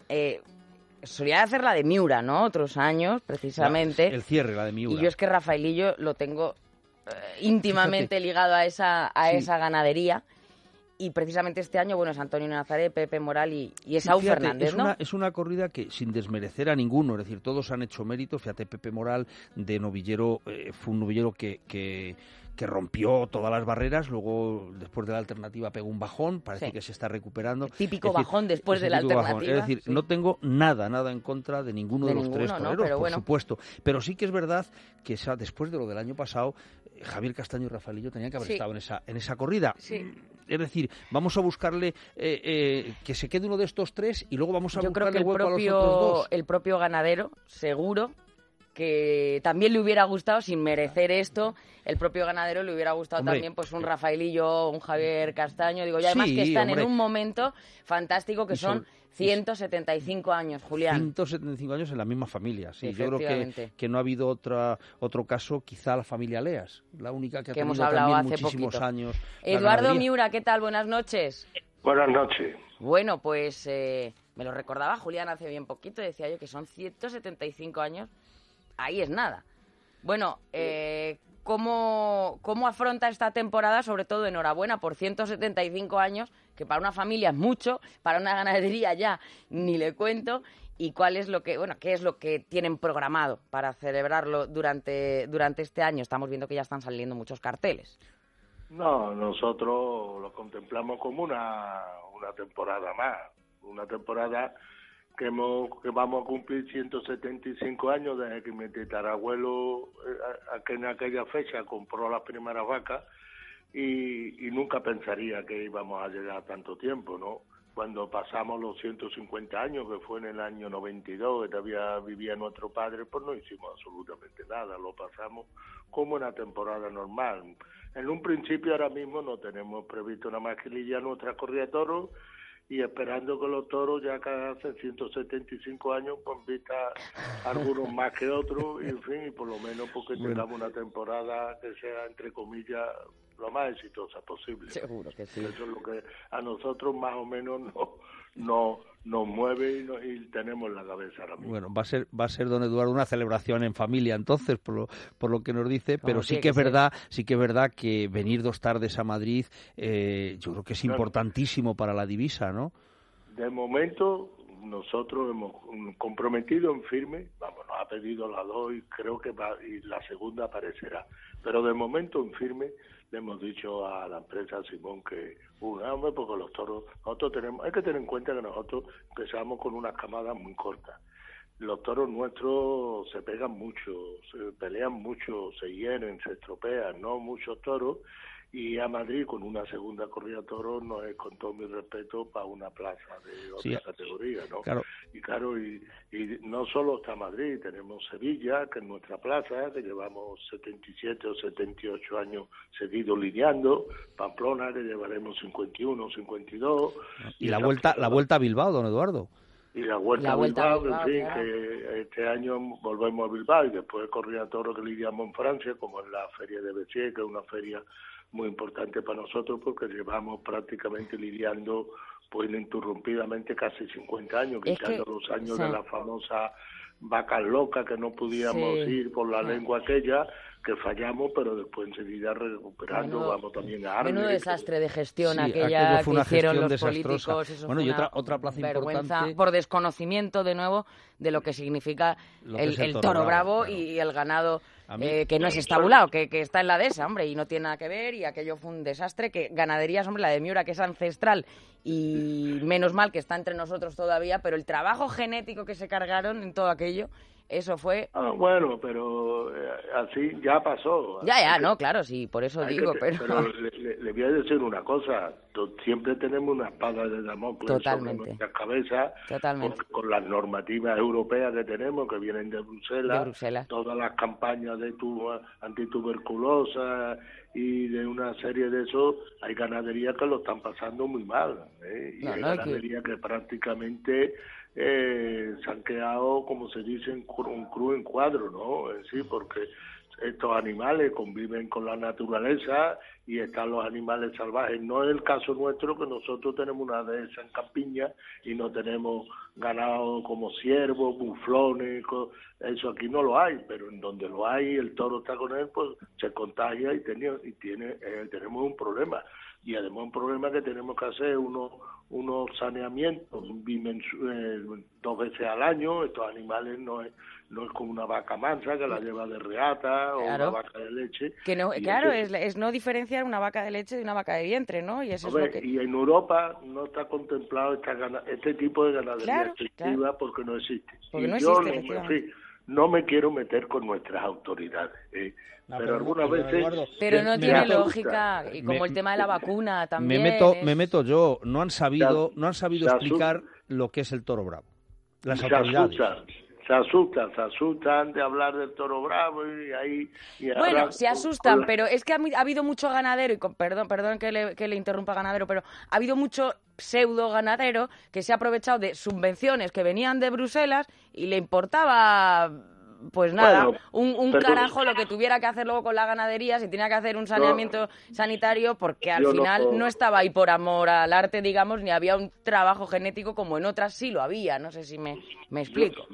Solía hacer la de Miura, ¿no? Otros años, precisamente. El cierre, la de Miura. Y yo es que Rafaelillo lo tengo íntimamente ligado a esa ganadería. Y precisamente este año, bueno, es Antonio Nazaret, Pepe Moral y Esaú Fernández, ¿no? Es una corrida que, sin desmerecer a ninguno, es decir, todos han hecho méritos. Fíjate, Pepe Moral, de novillero, fue un novillero que rompió todas las barreras, luego después de la alternativa pegó un bajón, parece que se está recuperando. Típico bajón después de la alternativa. Es decir, no tengo nada en contra de ninguno de los 3 toreros, ¿no? Pero por supuesto. Pero sí que es verdad que después de lo del año pasado, Javier Castaño y Rafaelillo tenían que haber estado en esa corrida. Sí. Es decir, vamos a buscarle que se quede uno de estos 3 y luego vamos a buscarle hueco a los otros 2. El propio ganadero, seguro, que también le hubiera gustado, sin merecer esto, el propio ganadero le hubiera gustado también pues un Rafaelillo, un Javier Castaño, digo, y además que están en un momento fantástico que son 175 años, Julián. 175 años en la misma familia, sí. Yo creo que no ha habido otro caso, quizá la familia Leas, la única que ha tenido también muchísimos años. Eduardo Miura, ¿qué tal? Buenas noches. Buenas noches. Bueno, pues me lo recordaba Julián hace bien poquito, decía yo que son 175 años. Ahí es nada. Bueno, ¿cómo afronta esta temporada? Sobre todo, enhorabuena por 175 años, que para una familia es mucho, para una ganadería ya ni le cuento. ¿Y qué es lo que tienen programado para celebrarlo durante este año? Estamos viendo que ya están saliendo muchos carteles. No, nosotros lo contemplamos como una temporada más, una temporada que vamos a cumplir 175 años desde que mi tatarabuelo en aquella fecha compró las primeras vacas y nunca pensaría que íbamos a llegar a tanto tiempo, ¿no? Cuando pasamos los 150 años, que fue en el año 92, que todavía vivía nuestro padre, pues no hicimos absolutamente nada, lo pasamos como una temporada normal. En un principio ahora mismo no tenemos previsto nada más que lidiar nuestra corrida de toros y esperando que los toros ya que hacen 175 años, pues vista algunos más que otros, y en fin, y por lo menos porque tengamos una temporada que sea, entre comillas, lo más exitosa posible. Seguro que sí. Eso es lo que a nosotros más o menos nos mueve y tenemos en la cabeza ahora mismo. Bueno, va a ser, don Eduardo, una celebración en familia, entonces, por lo que nos dice, pero sí que es verdad que venir 2 tardes a Madrid, yo creo que es importantísimo para la divisa, ¿no? De momento, nosotros hemos comprometido en firme, nos ha pedido las 2 y creo que y la segunda aparecerá, pero de momento en firme le hemos dicho a la empresa Simón que porque los toros, hay que tener en cuenta que nosotros empezamos con unas camadas muy cortas. Los toros nuestros se pegan mucho, se pelean mucho, se hieren, se estropean, ¿no? Muchos toros. Y a Madrid con una segunda corrida de toros no es, con todo mi respeto, para una plaza de otra categoría, ¿no? Claro. Y no solo está Madrid, tenemos Sevilla, que es nuestra plaza, que llevamos 77 o 78 años seguidos lidiando, Pamplona, que llevaremos 51, 52. Y la vuelta a Bilbao, don Eduardo. Y la vuelta a Bilbao, en fin, claro, que este año volvemos a Bilbao y después corrida de toros que lidiamos en Francia, como en la Feria de Béziers, que es una feria muy importante para nosotros porque llevamos prácticamente lidiando pues ininterrumpidamente casi 50 años, quitando los años de la famosa vacas locas que no podíamos ir por la lengua aquella, que fallamos, pero después enseguida recuperando, vamos también a Arles. Menudo desastre de gestión aquella que hicieron los políticos. Eso bueno, y otra plaza importante, por desconocimiento de nuevo de lo que significa el toro bravo, claro, y el ganado que no es estabulado, que está en la dehesa, hombre, y no tiene nada que ver, y aquello fue un desastre. Que ganaderías, hombre, la de Miura, que es ancestral, y menos mal que está entre nosotros todavía, pero el trabajo genético que se cargaron en todo aquello, eso fue... bueno, pero así ya pasó. Ya, no, claro, sí, por eso digo, pero le voy a decir una cosa, siempre tenemos una espada de Damocles sobre nuestras cabezas, porque con las normativas europeas que tenemos, que vienen de Bruselas, todas las campañas de antituberculosa y de una serie de eso, hay ganaderías que lo están pasando muy mal, y hay ganaderías que prácticamente... se han quedado, como se dice, un crudo en cuadro, ¿no? Sí, porque estos animales conviven con la naturaleza y están los animales salvajes. No es el caso nuestro, que nosotros tenemos una dehesa en campiña y no tenemos ganado como ciervos, buflones, eso aquí no lo hay, pero en donde lo hay, el toro está con él, pues se contagia y tenemos un problema. Y además un problema que tenemos que hacer unos saneamientos 2 veces al año. Estos animales no es como una vaca mansa que la lleva de reata, o una vaca de leche. Que no, claro, es no diferenciar una vaca de leche de una vaca de vientre, ¿no? Y eso es lo que... Y en Europa no está contemplado este tipo de ganadería extensiva porque no existe. Porque no existe, no me quiero meter con nuestras autoridades, pero algunas veces... Pero no tiene lógica, y como el tema de la vacuna también... Me meto yo, no han sabido explicar lo que es el toro bravo. Las autoridades. Se asustan de hablar del toro bravo y ahí... Bueno, se asustan, pero es que ha habido mucho ganadero, y perdón que le interrumpa, ganadero, pero ha habido mucho pseudo ganadero que se ha aprovechado de subvenciones que venían de Bruselas y le importaba... Pues nada, un carajo lo que tuviera que hacer luego con la ganadería, si tenía que hacer un saneamiento sanitario, porque al final no estaba ahí por amor al arte, digamos, ni había un trabajo genético como en otras sí lo había. No sé si me explico.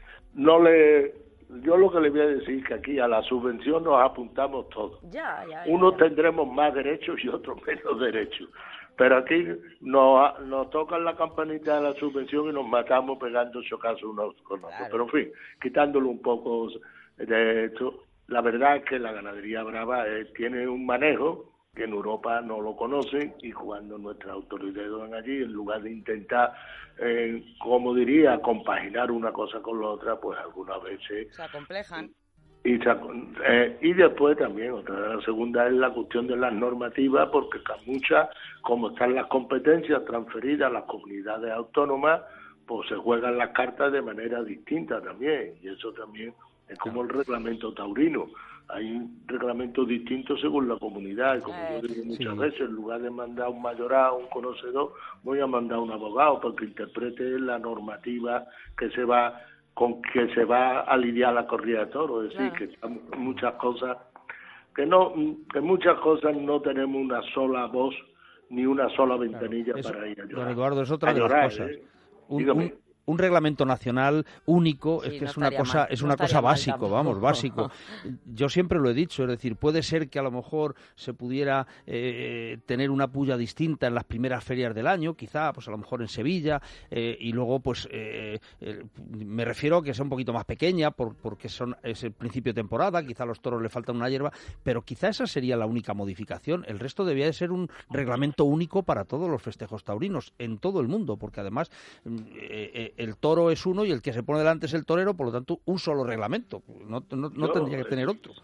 Yo lo que le voy a decir es que aquí a la subvención nos apuntamos todos. Unos tendremos más derechos y otros menos derechos. Pero aquí nos tocan la campanita de la subvención y nos matamos pegando chocazos unos con otros. Pero en fin, quitándolo un poco de esto, la verdad es que la ganadería brava tiene un manejo que en Europa no lo conocen, y cuando nuestras autoridades van allí, en lugar de intentar, como diría, compaginar una cosa con la otra, pues algunas veces... Se acomplejan. Y después también, la segunda es la cuestión de las normativas, porque muchas, como están las competencias transferidas a las comunidades autónomas, pues se juegan las cartas de manera distinta también, y eso también es como el reglamento taurino. hay reglamentos distintos según la comunidad, y como yo digo muchas veces, en lugar de mandar un mayorazgo, un conocedor, voy a mandar un abogado para que interprete la normativa que se va a lidiar la corrida de toros. Es decir, que muchas cosas que en muchas cosas no tenemos una sola voz ni una sola ventanilla para ir a llorar. Don Eduardo, es otra de las cosas. Un reglamento nacional único, es que es una cosa básico, básico. Yo siempre lo he dicho, es decir, puede ser que a lo mejor se pudiera tener una pulla distinta en las primeras ferias del año, quizá, pues a lo mejor en Sevilla, y luego, pues, me refiero a que sea un poquito más pequeña, porque es el principio de temporada, quizá a los toros le faltan una hierba, pero quizá esa sería la única modificación. El resto debía de ser un reglamento único para todos los festejos taurinos, en todo el mundo, porque además el toro es uno y el que se pone delante es el torero, por lo tanto, un solo reglamento. No tendría que tener otro.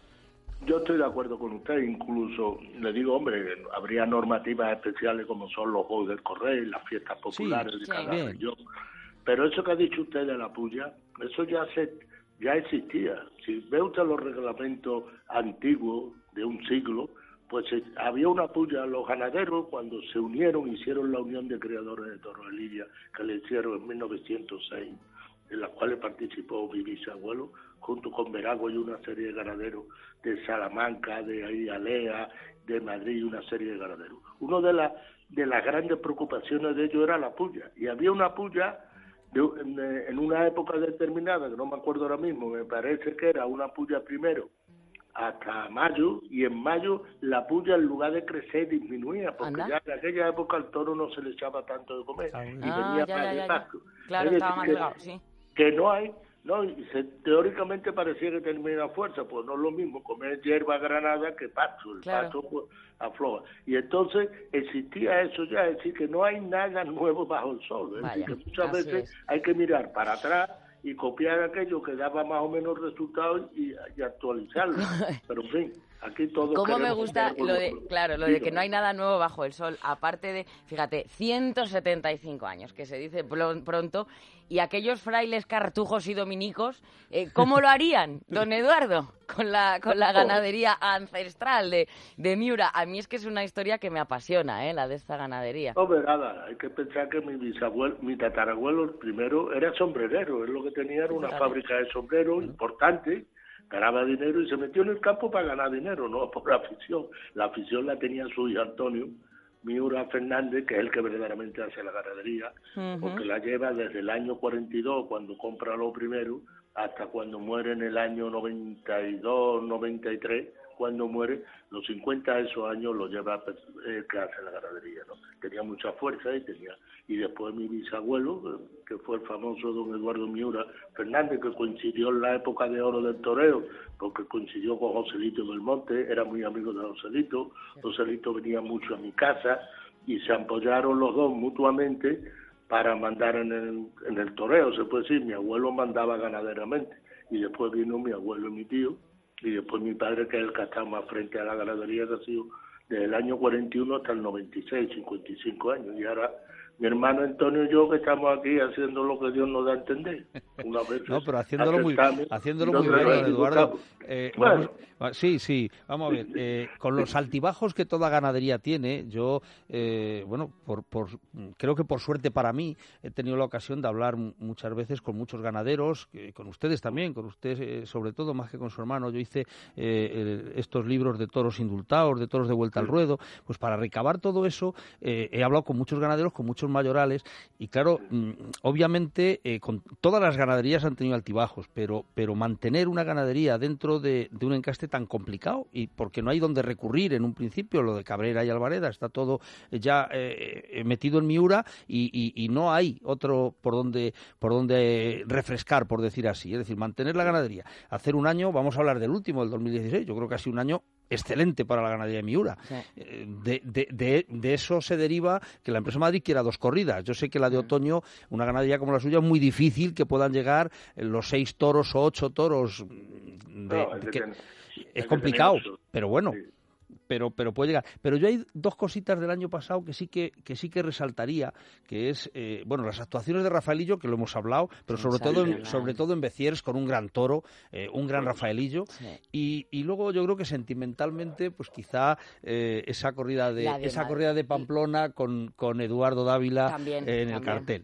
Yo estoy de acuerdo con usted, incluso le digo, hombre, habría normativas especiales como son los juegos del Correy, las fiestas populares de cada región. Pero eso que ha dicho usted de la puya, eso ya existía. Si ve usted los reglamentos antiguos de un siglo, pues había una puya. Los ganaderos, cuando se unieron, hicieron la Unión de Criadores de Toros de Lidia, que le hicieron en 1906, en la cual participó mi bisabuelo, junto con Veragua y una serie de ganaderos de Salamanca, de Alea, de Madrid, una serie de ganaderos. Una de las grandes preocupaciones de ellos era la puya, y había una puya en una época determinada, que no me acuerdo ahora mismo, me parece que era una puya primero hasta mayo, y en mayo la puya, en lugar de crecer, disminuía, porque ya en aquella época al toro no se le echaba tanto de comer y venía más de pasto. Claro, estaba más delgado, sí. Que no hay, teóricamente parecía que tenía fuerza, pues no es lo mismo comer hierba granada que pasto, pasto pues afloja. Y entonces existía eso ya, es decir, que no hay nada nuevo bajo el sol, es decir, que muchas veces hay que mirar para atrás y copiar aquello que daba más o menos resultados y actualizarlo. Pero en fin, aquí todo. ¿Cómo me gusta lo de que no hay nada nuevo bajo el sol? Aparte de, fíjate, 175 años, que se dice pronto, y aquellos frailes cartujos y dominicos, ¿cómo lo harían, don Eduardo? Con la ganadería ancestral de Miura. A mí es que es una historia que me apasiona, la de esta ganadería. No, nada, hay que pensar que mi tatarabuelo, el primero, era sombrerero. Él lo que tenía era una fábrica de sombreros importante, ganaba dinero y se metió en el campo para ganar dinero, no por la afición. La afición la tenía su hijo Antonio Miura Fernández, que es el que verdaderamente hace la ganadería, porque la lleva desde el año 42, cuando compra lo primero, hasta cuando muere en el año 92, 93, cuando muere, los 50 de esos años lo lleva que hace la ganadería, ¿no? Tenía mucha fuerza y después mi bisabuelo, que fue el famoso don Eduardo Miura Fernández, que coincidió en la época de oro del toreo, porque coincidió con Joselito Belmonte, era muy amigo de Joselito. Joselito venía mucho a mi casa y se apoyaron los dos mutuamente para mandar en el toreo, se puede decir. Mi abuelo mandaba ganaderamente y después vino mi abuelo y mi tío, y después mi padre, que es el que está más frente a la ganadería, que ha sido desde el año 41 hasta el 96, 55 años. Y ahora mi hermano Antonio y yo, que estamos aquí haciendo lo que Dios nos da a entender. Una vez pero haciéndolo muy bien, Eduardo. Vamos a ver. Con los altibajos que toda ganadería tiene, yo, creo que por suerte para mí, he tenido la ocasión de hablar muchas veces con muchos ganaderos, con ustedes también, con usted sobre todo, más que con su hermano. Yo hice estos libros de toros indultados, de toros de vuelta al ruedo, pues para recabar todo eso, he hablado con muchos ganaderos, con muchos mayorales, y claro, obviamente con todas las ganaderías han tenido altibajos, pero mantener una ganadería dentro de un encaste tan complicado, y porque no hay donde recurrir en un principio, lo de Cabrera y Alvareda está todo ya metido en Miura, y no hay otro por donde refrescar, por decir así. Es decir, mantener la ganadería, hacer un año, vamos a hablar del último, del 2016, yo creo que ha sido un año excelente para la ganadería de Miura. Sí. De eso se deriva que la empresa Madrid quiera 2 corridas. Yo sé que la de otoño, una ganadería como la suya, es muy difícil que puedan llegar los 6 toros o 8 toros. Es complicado, pero bueno. Sí. pero puede llegar. Pero yo hay dos cositas del año pasado que sí que resaltaría, que es las actuaciones de Rafaelillo, que lo hemos hablado, pero sobre todo en Beciers, con un gran toro, un gran Rafaelillo, y luego yo creo que sentimentalmente, pues quizá esa corrida de Pamplona con Eduardo Dávila también. El cartel.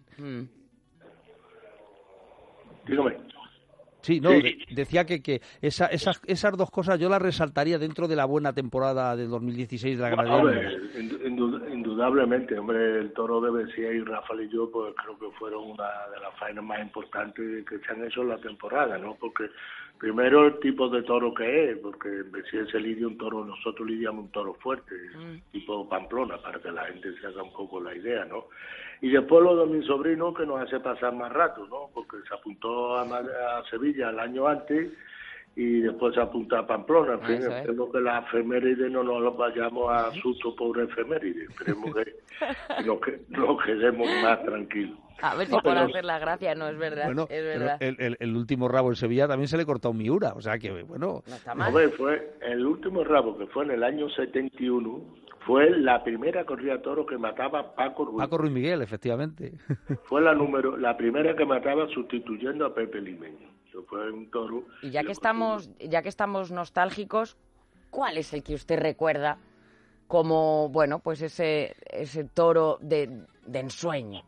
Dígame. Sí, decía que esas dos cosas yo las resaltaría dentro de la buena temporada del 2016 de la ganadería. Indudablemente, hombre, el toro de Beciers y Rafaelillo, pues creo que fueron una de las faenas más importantes que se han hecho en la temporada, ¿no? Porque primero el tipo de toro que es, porque en Beciers se lidia un toro, nosotros lidiamos un toro fuerte, tipo Pamplona, para que la gente se haga un poco la idea, ¿no? Y después lo de mi sobrino, que nos hace pasar más rato, ¿no? Porque se apuntó a Sevilla el año antes y después se apunta a Pamplona. En fin, esperemos que la efeméride no nos vayamos a susto por efeméride. Esperemos que nos quedemos más tranquilos. A ver si por hacer la gracia, no, es verdad. Bueno, es verdad. El último rabo en Sevilla también se le cortó un Miura, o sea que, bueno... No está mal. Hombre, fue el último rabo, que fue en el año 71, fue la primera corrida de toro que mataba Paco Ruiz Miguel, efectivamente. Fue la primera que mataba sustituyendo a Pepe Limeño. Eso fue un toro... Y ya que estamos nostálgicos, ¿cuál es el que usted recuerda como, bueno, pues ese toro de ensueño?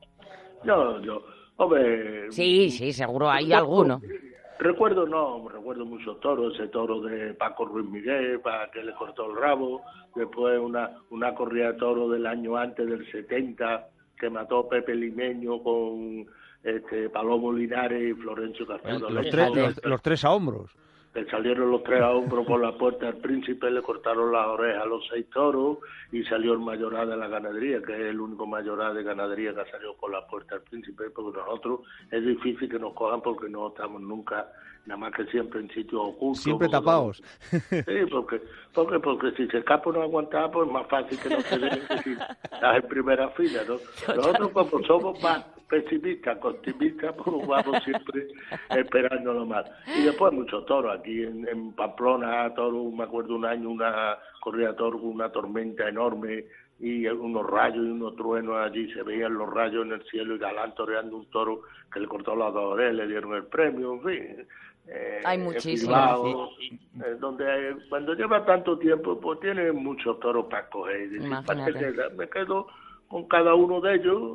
Hombre... Sí, seguro hay alguno. Recuerdo muchos toros, ese toro de Paco Ruiz Miguel, para que le cortó el rabo, después una corrida de toro del año antes del 70, que mató Pepe Limeño con Palomo Linares y Florencio Castillo. Los tres a hombros. Le salieron los tres a hombros por la puerta del Príncipe, le cortaron las orejas a los 6 toros y salió el mayorazgo de la ganadería, que es el único mayorazgo de ganadería que ha salido por la puerta del Príncipe, porque nosotros es difícil que nos cojan porque no estamos nunca, nada más que siempre en sitios ocultos. Siempre tapados. Sí, porque si se escapa no aguantaba, pues es más fácil que no se den que si estás en primera fila, ¿no? Nosotros como somos más pesimistas, optimistas, pues vamos siempre esperando lo mal. Y después muchos toros, aquí en Pamplona, toros, me acuerdo un año, una corrida de toros con una tormenta enorme y unos rayos y unos truenos allí, se veían los rayos en el cielo y Galán toreando un toro que le cortó las 2 orejas, le dieron el premio, en fin. Hay muchísimos. Donde cuando lleva tanto tiempo, pues tiene muchos toros para escoger. Me quedo con cada uno de ellos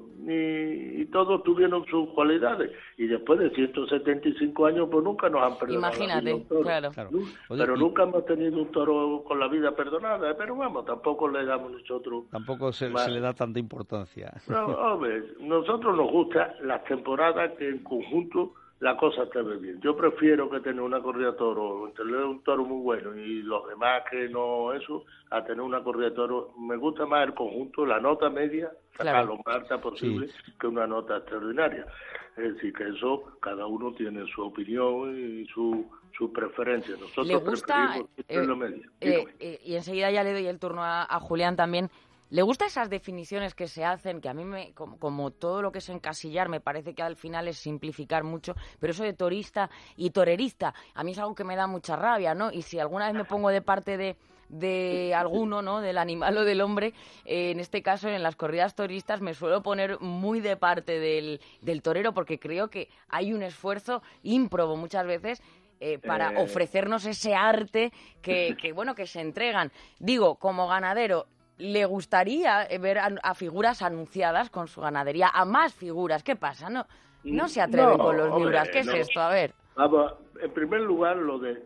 y todos tuvieron sus cualidades. Y después de 175 años, pues nunca nos han perdonado. Imagínate, claro. Pero nunca hemos tenido un toro con la vida perdonada. Pero vamos, tampoco le damos nosotros... Tampoco se le da tanta importancia. No, hombre, nosotros nos gustan las temporadas que en conjunto la cosa esté bien. Yo prefiero que tener una corrida de toro, tener un toro muy bueno y los demás que no eso, a tener una corrida de toro. Me gusta más el conjunto, la nota media, sacar lo más alta posible que una nota extraordinaria. Es decir, que eso, cada uno tiene su opinión y su preferencia. Nosotros ¿le gusta, preferimos lo medio. Y enseguida ya le doy el turno a Julián también. ¿Le gustan esas definiciones que se hacen? Que a mí, como todo lo que es encasillar, me parece que al final es simplificar mucho, pero eso de torista y torerista, a mí es algo que me da mucha rabia, ¿no? Y si alguna vez me pongo de parte de alguno, ¿no?, del animal o del hombre, en este caso en las corridas toristas me suelo poner muy de parte del torero, porque creo que hay un esfuerzo ímprobo muchas veces para ofrecernos ese arte que se entregan. Digo, como ganadero, ¿le gustaría ver a figuras anunciadas con su ganadería, a más figuras? ¿Qué pasa? No se atreven con los Miuras. ¿Qué es esto? A ver. Vamos, en primer lugar,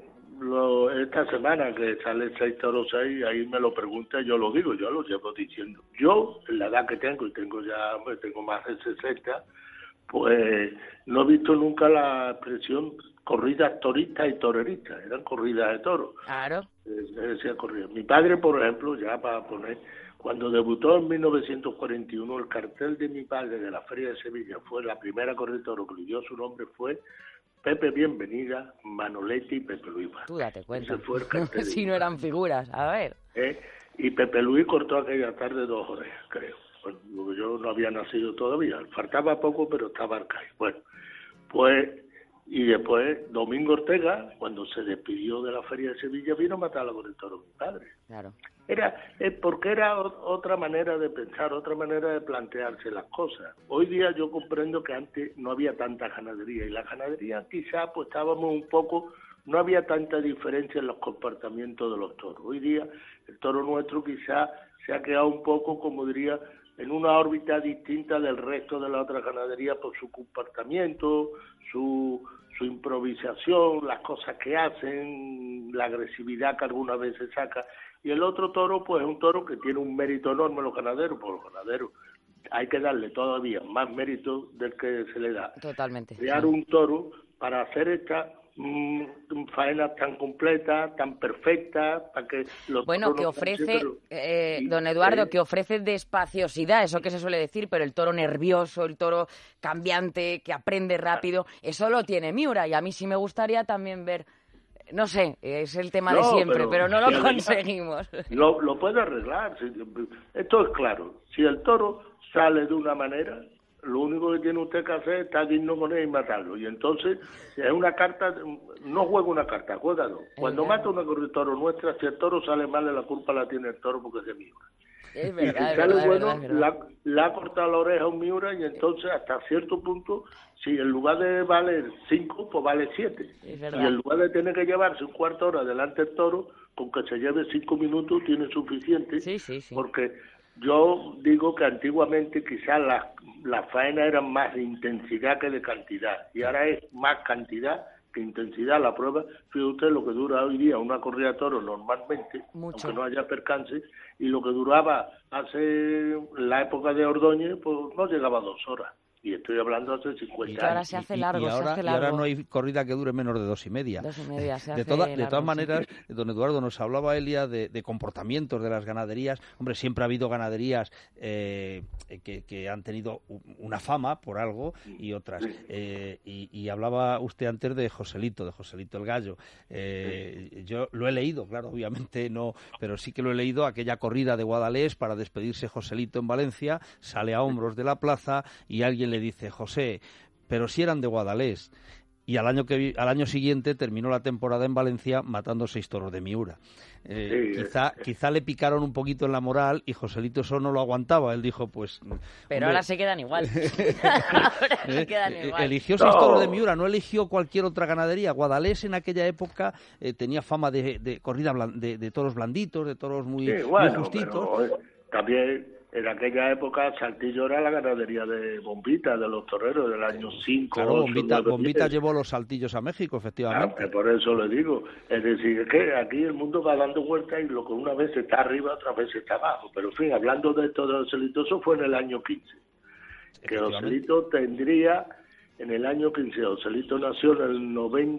esta semana que sale 6 toros 6, ahí me lo pregunta, yo lo digo, yo lo llevo diciendo. Yo, en la edad que tengo, y tengo más de 60, pues no he visto nunca la expresión corridas toristas y toreristas, eran corridas de toros. Claro. Decía corridas. Mi padre, por ejemplo, ya para poner, cuando debutó en 1941, el cartel de mi padre de la Feria de Sevilla fue la primera corrida de toros que le dio su nombre, fue Pepe Bienvenida, Manolete y Pepe Luis. Tú date cuenta. Ese fue el cartel. Si no eran figuras, a ver. Y Pepe Luis cortó aquella tarde 2 orejas, creo. Bueno, yo no había nacido todavía, faltaba poco, pero estaba arcaico. Bueno, pues Y después, Domingo Ortega, cuando se despidió de la Feria de Sevilla, vino a matarla con el toro mi padre. Claro. Porque era otra manera de pensar, otra manera de plantearse las cosas. Hoy día yo comprendo que antes no había tanta ganadería, y la ganadería quizá pues estábamos un poco, no había tanta diferencia en los comportamientos de los toros. Hoy día el toro nuestro quizá se ha quedado un poco, como diría, en una órbita distinta del resto de la otra ganadería por su comportamiento, su improvisación, las cosas que hacen, la agresividad que algunas veces saca. Y el otro toro, pues es un toro que tiene un mérito enorme los ganaderos, por los ganaderos hay que darle todavía más mérito del que se le da. Totalmente. Crear un toro para hacer esta faena tan completa, tan perfecta, para que los bueno, que ofrece, don Eduardo, que ofrece despaciosidad, eso que se suele decir, pero el toro nervioso, el toro cambiante, que aprende rápido, eso lo tiene Miura, y a mí sí me gustaría también ver, no sé, es el tema de siempre, pero no lo conseguimos. Lo puede arreglar, esto es claro, si el toro sale de una manera, lo único que tiene usted que hacer es estar digno con él y matarlo. Y entonces, si es una carta, no juega una carta, juega dos. Cuando mata una corrida de toro nuestra, si el toro sale mal, la culpa la tiene el toro porque es de Miura. Es verdad, y si sale bueno, le ha cortado la oreja a un Miura, y entonces hasta cierto punto, si en lugar de valer 5, pues vale 7. Y en lugar de tener que llevarse un cuarto de hora delante del toro, con que se lleve 5 minutos tiene suficiente, porque yo digo que antiguamente quizás las faenas eran más de intensidad que de cantidad, y ahora es más cantidad que intensidad. La prueba, fíjate usted lo que dura hoy día una corrida de toros normalmente, aunque no haya percance, y lo que duraba hace la época de Ordóñez, pues no llegaba a 2 horas. Y estoy hablando hace 50 años. Ahora se hace largo, y ahora no hay corrida que dure menos de 2,5. 2,5 de todas maneras, don Eduardo, nos hablaba Elia de comportamientos de las ganaderías. Hombre, siempre ha habido ganaderías que han tenido una fama por algo y otras. Y hablaba usted antes de Joselito el Gallo. Yo lo he leído, claro, obviamente no, pero sí que lo he leído, aquella corrida de Guadalés para despedirse Joselito en Valencia, sale a hombros de la plaza y alguien le dice: José, pero si eran de Guadalés. Y al año siguiente terminó la temporada en Valencia matando 6 toros de Miura. Quizá le picaron un poquito en la moral y Joselito eso no lo aguantaba. Él dijo, pues... Pero ahora se quedan igual. Eligió 6 toros de Miura, no eligió cualquier otra ganadería. Guadalés en aquella época tenía fama de corrida de toros blanditos, de toros muy justitos. Pero, también... En aquella época Saltillo era la ganadería de Bombita, de los toreros del año 5. Claro, Bombita llevó los saltillos a México, efectivamente. Por eso le digo. Es decir, es que aquí el mundo va dando vueltas y lo que una vez está arriba, otra vez está abajo. Pero en fin, hablando de esto de Joselito, eso fue en el año 15. Que Joselito tendría en el año 15. Joselito nació en el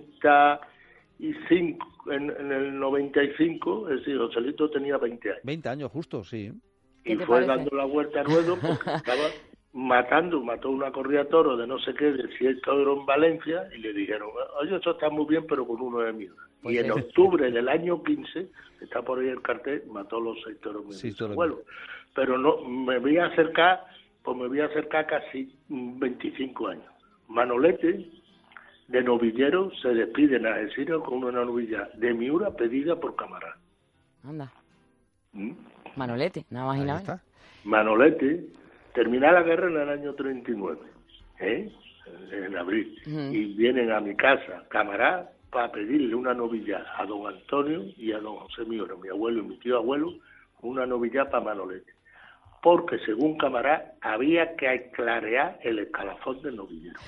95, en el 95, es decir, Joselito tenía 20 años. 20 años justo, sí. Y fue dando la vuelta a ruedo porque estaba mató una corrida de toros de no sé qué, de 100 toros en Valencia, y le dijeron: oye, eso está muy bien, pero con uno de Miura. Y en octubre del año 15, está por ahí el cartel, mató los 6 toros de su abuelo. Pero no, me voy a acercar casi 25 años. Manolete, de novillero, se despide en Algeciras con una novilla de Miura pedida por Camará. Anda. Manolete, nada más y nada menos. Manolete termina la guerra en el año 39, en abril, y vienen a mi casa Camará para pedirle una novilla a don Antonio y a don José Miura, mi abuelo y mi tío abuelo, una novilla para Manolete, porque según Camará había que clarear el escalafón del novillero.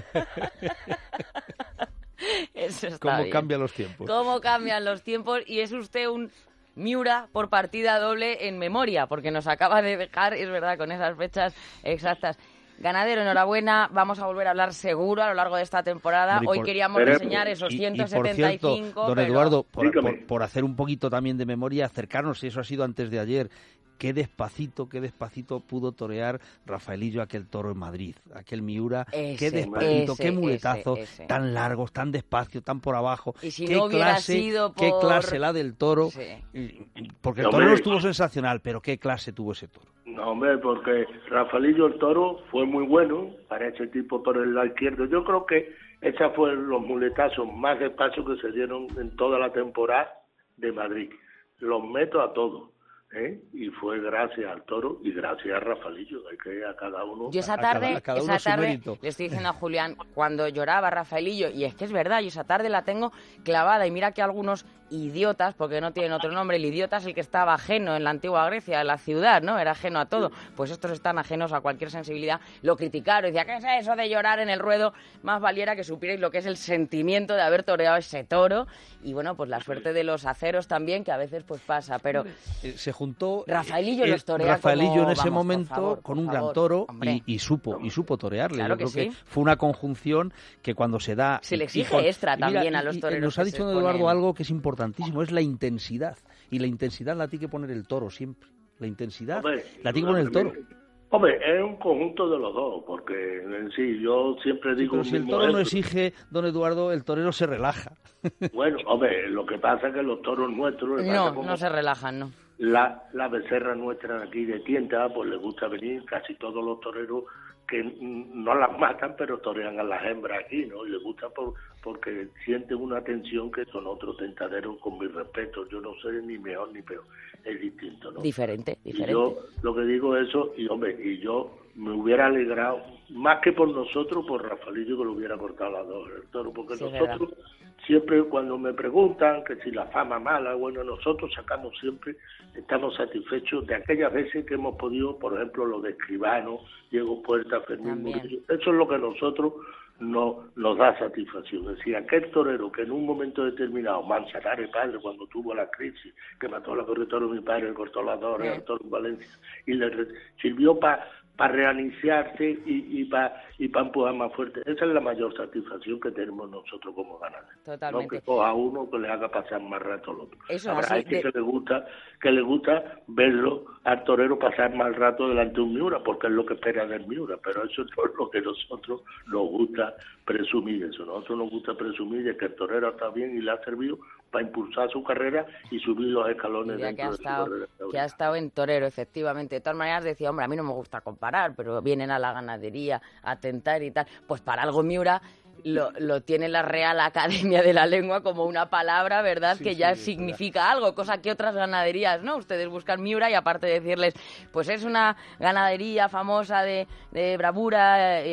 Eso está ¿Cómo bien. cambian los tiempos? ¿Cómo cambian los tiempos? Y es usted un Miura por partida doble en memoria, porque nos acaba de dejar, es verdad, con esas fechas exactas. Ganadero, enhorabuena, vamos a volver a hablar seguro a lo largo de esta temporada. Hoy queríamos enseñar esos 175. Por cierto, don Eduardo, por hacer un poquito también de memoria, acercarnos, y eso ha sido antes de ayer, qué despacito pudo torear Rafaelillo aquel toro en Madrid, aquel Miura, qué despacito, qué muletazo, tan largos, tan despacio, tan por abajo. Y si qué no hubiera clase, sido por... qué clase la del toro, porque el torero estuvo sensacional, pero qué clase tuvo ese toro. No, hombre, porque Rafaelillo el toro fue muy bueno para ese tipo por el lado izquierdo. Yo creo que Esos fueron los muletazos más despacios que se dieron en toda la temporada de Madrid. Los meto a todos. Y fue gracias al toro y gracias a Rafaelillo, hay que a cada uno. Yo esa tarde le estoy diciendo a Julián, cuando lloraba Rafaelillo, y es que es verdad, yo esa tarde la tengo clavada, y mira que algunos idiotas, porque no tienen otro nombre, el idiota es el que estaba ajeno en la antigua Grecia, en la ciudad, ¿no? Era ajeno a todo. Pues estos están ajenos a cualquier sensibilidad. Lo criticaron, decía, ¿qué es eso de llorar en el ruedo? Más valiera que supierais lo que es el sentimiento de haber toreado ese toro. Y bueno, pues la suerte de los aceros también, que a veces pues pasa, pero... Se juntó... Rafaelillo los torea Rafaelillo como, en ese vamos, momento por favor, con un gran toro y supo torearle. Claro. Yo creo que fue una conjunción que cuando se da... Se le exige extra también a los toreros. Nos ha dicho Eduardo algo que es importantísimo, es la intensidad. Y la intensidad la tiene que poner el toro siempre. La intensidad la tiene que poner el toro. Hombre, es un conjunto de los dos, porque en sí, yo siempre digo... Pero si el toro no exige, don Eduardo, el torero se relaja. Bueno, hombre, lo que pasa es que los toros nuestros... No se relajan, ¿no? La becerra nuestra de aquí de Tienta, pues les gusta venir casi todos los toreros que no las matan, pero torean a las hembras aquí, ¿no? Y les gusta porque sienten una tensión que son otros tentaderos, con mi respeto. Yo no sé ni mejor ni peor, es distinto, ¿no? Diferente. Y yo lo que digo es eso, y hombre, y yo me hubiera alegrado, más que por nosotros, por Rafaelillo, que lo hubiera cortado las dos, el toro, porque nosotros... Siempre cuando me preguntan que si la fama mala, bueno, nosotros sacamos siempre, estamos satisfechos de aquellas veces que hemos podido, por ejemplo, lo de Escribano, Diego Puerta, Fermín Murillo. Eso es lo que a nosotros nos da satisfacción. Es decir, aquel torero que en un momento determinado, Manzanares padre, cuando tuvo la crisis, que mató a la corredora de mi padre, cortó las dos, el toro en Valencia, y le sirvió para reiniciarse y para empujar más fuerte. Esa es la mayor satisfacción que tenemos nosotros como ganaderos. Totalmente. No que coja uno que le haga pasar más rato al otro. Eso Habrá gente que le gusta verlo al torero pasar más rato delante de un Miura, porque es lo que espera del Miura, pero eso no es lo que nosotros nos gusta presumir. Eso nosotros nos gusta presumir de que el torero está bien y le ha servido para impulsar su carrera y subir los escalones dentro de su carrera. Que ha estado en torero, efectivamente. De todas maneras decía, hombre, a mí no me gusta comparar, pero vienen a la ganadería a tentar y tal. Pues para algo Miura lo tiene la Real Academia de la Lengua como una palabra, ¿verdad? Sí, que ya significa algo, cosa que otras ganaderías, ¿no? Ustedes buscan Miura y aparte de decirles, pues es una ganadería famosa de bravura,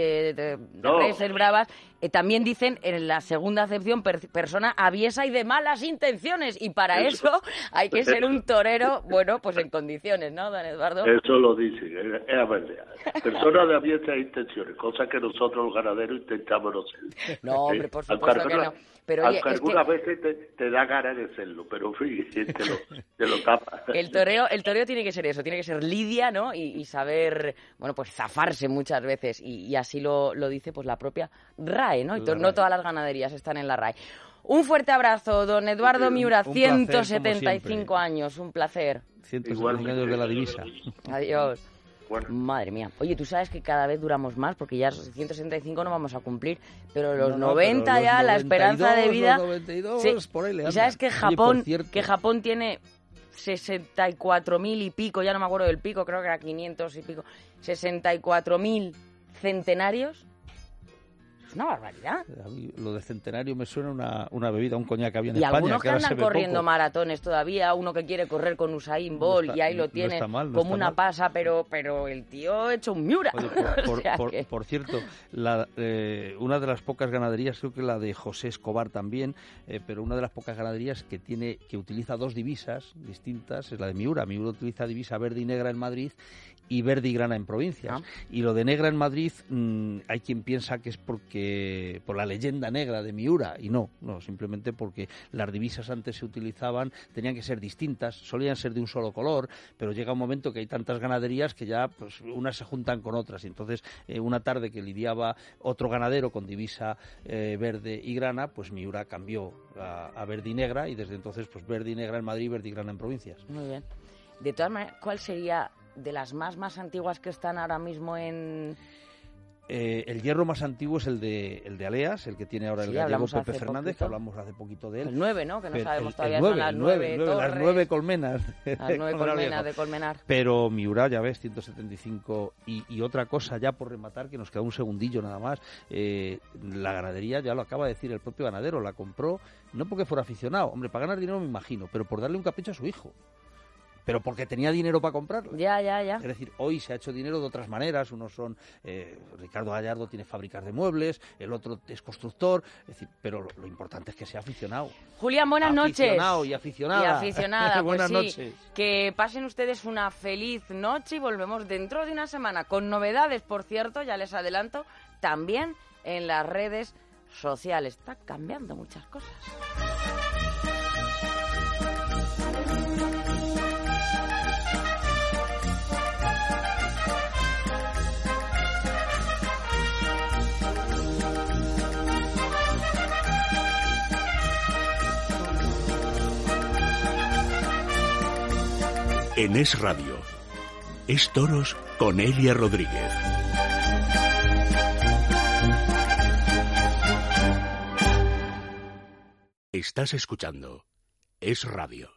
de reses bravas, también dicen en la segunda acepción persona aviesa y de malas intenciones, y para eso hay que ser un torero, bueno, pues en condiciones, ¿no, don Eduardo? Eso lo dice, es la verdad. Persona de aviesas intenciones, cosa que nosotros los ganaderos intentamos no ser. No, hombre, por supuesto que no. Pero oye, aunque algunas veces te da ganas de serlo, pero fíjate, te lo tapa. El toreo tiene que ser eso, tiene que ser lidia, ¿no? Y saber, bueno, pues zafarse muchas veces, y así lo dice pues la propia RAE, ¿no? Y no todas las ganaderías están en la RAE. Un fuerte abrazo, don Eduardo Miura, 175 años, un placer. 175 años de la divisa. Adiós. Bueno. Madre mía. Oye, tú sabes que cada vez duramos más, porque ya 165 no vamos a cumplir, pero los 90 pero ya, los la esperanza de vida... Los 92, por ahí le anda. Y sabes que Japón tiene 64.000 y pico, ya no me acuerdo del pico, creo que era 500 y pico, 64.000 centenarios. Es una barbaridad. Lo de centenario me suena una bebida, un coñac que había en y España. Y algunos que andan corriendo poco. maratones todavía, uno que quiere correr con Usain Bolt y ahí lo tiene como una pasa, pero el tío hecho un Miura. Oye, por cierto, una de las pocas ganaderías, creo que la de José Escobar también, pero una de las pocas ganaderías que utiliza dos divisas distintas es la de Miura. Miura utiliza divisa verde y negra en Madrid y verde y grana en provincias. Y lo de negra en Madrid, hay quien piensa que es por la leyenda negra de Miura, y no, simplemente porque las divisas antes se utilizaban, tenían que ser distintas, solían ser de un solo color, pero llega un momento que hay tantas ganaderías que ya pues unas se juntan con otras, y entonces una tarde que lidiaba otro ganadero con divisa verde y grana, pues Miura cambió a verde y negra, y desde entonces pues verde y negra en Madrid, verde y grana en provincias. Muy bien. De todas maneras, ¿cuál sería de las más antiguas que están ahora mismo en El hierro más antiguo es el de Aleas, el que tiene ahora el gallego Pepe Fernández, que hablamos hace poquito de él. El 9, ¿no? Que no sabemos todavía. Son las 9 las 9 colmenas. Las 9 colmenas de Colmenar. Pero Miura, ya ves, 175. Y otra cosa, ya por rematar, que nos queda un segundillo nada más. La ganadería, ya lo acaba de decir el propio ganadero, la compró, no porque fuera aficionado, hombre, para ganar dinero me imagino, pero por darle un capricho a su hijo. Pero porque tenía dinero para comprarla. Ya. Es decir, hoy se ha hecho dinero de otras maneras. Unos son... Ricardo Gallardo tiene fábricas de muebles, el otro es constructor. Es decir, pero lo importante es que sea aficionado. Julián, buenas noches. Aficionado y aficionada. Y aficionada, buenas pues sí. noches. Que pasen ustedes una feliz noche y volvemos dentro de una semana con novedades, por cierto, ya les adelanto, también en las redes sociales. Está cambiando muchas cosas. En Es Radio, Es Toros con Elia Rodríguez. Estás escuchando Es Radio.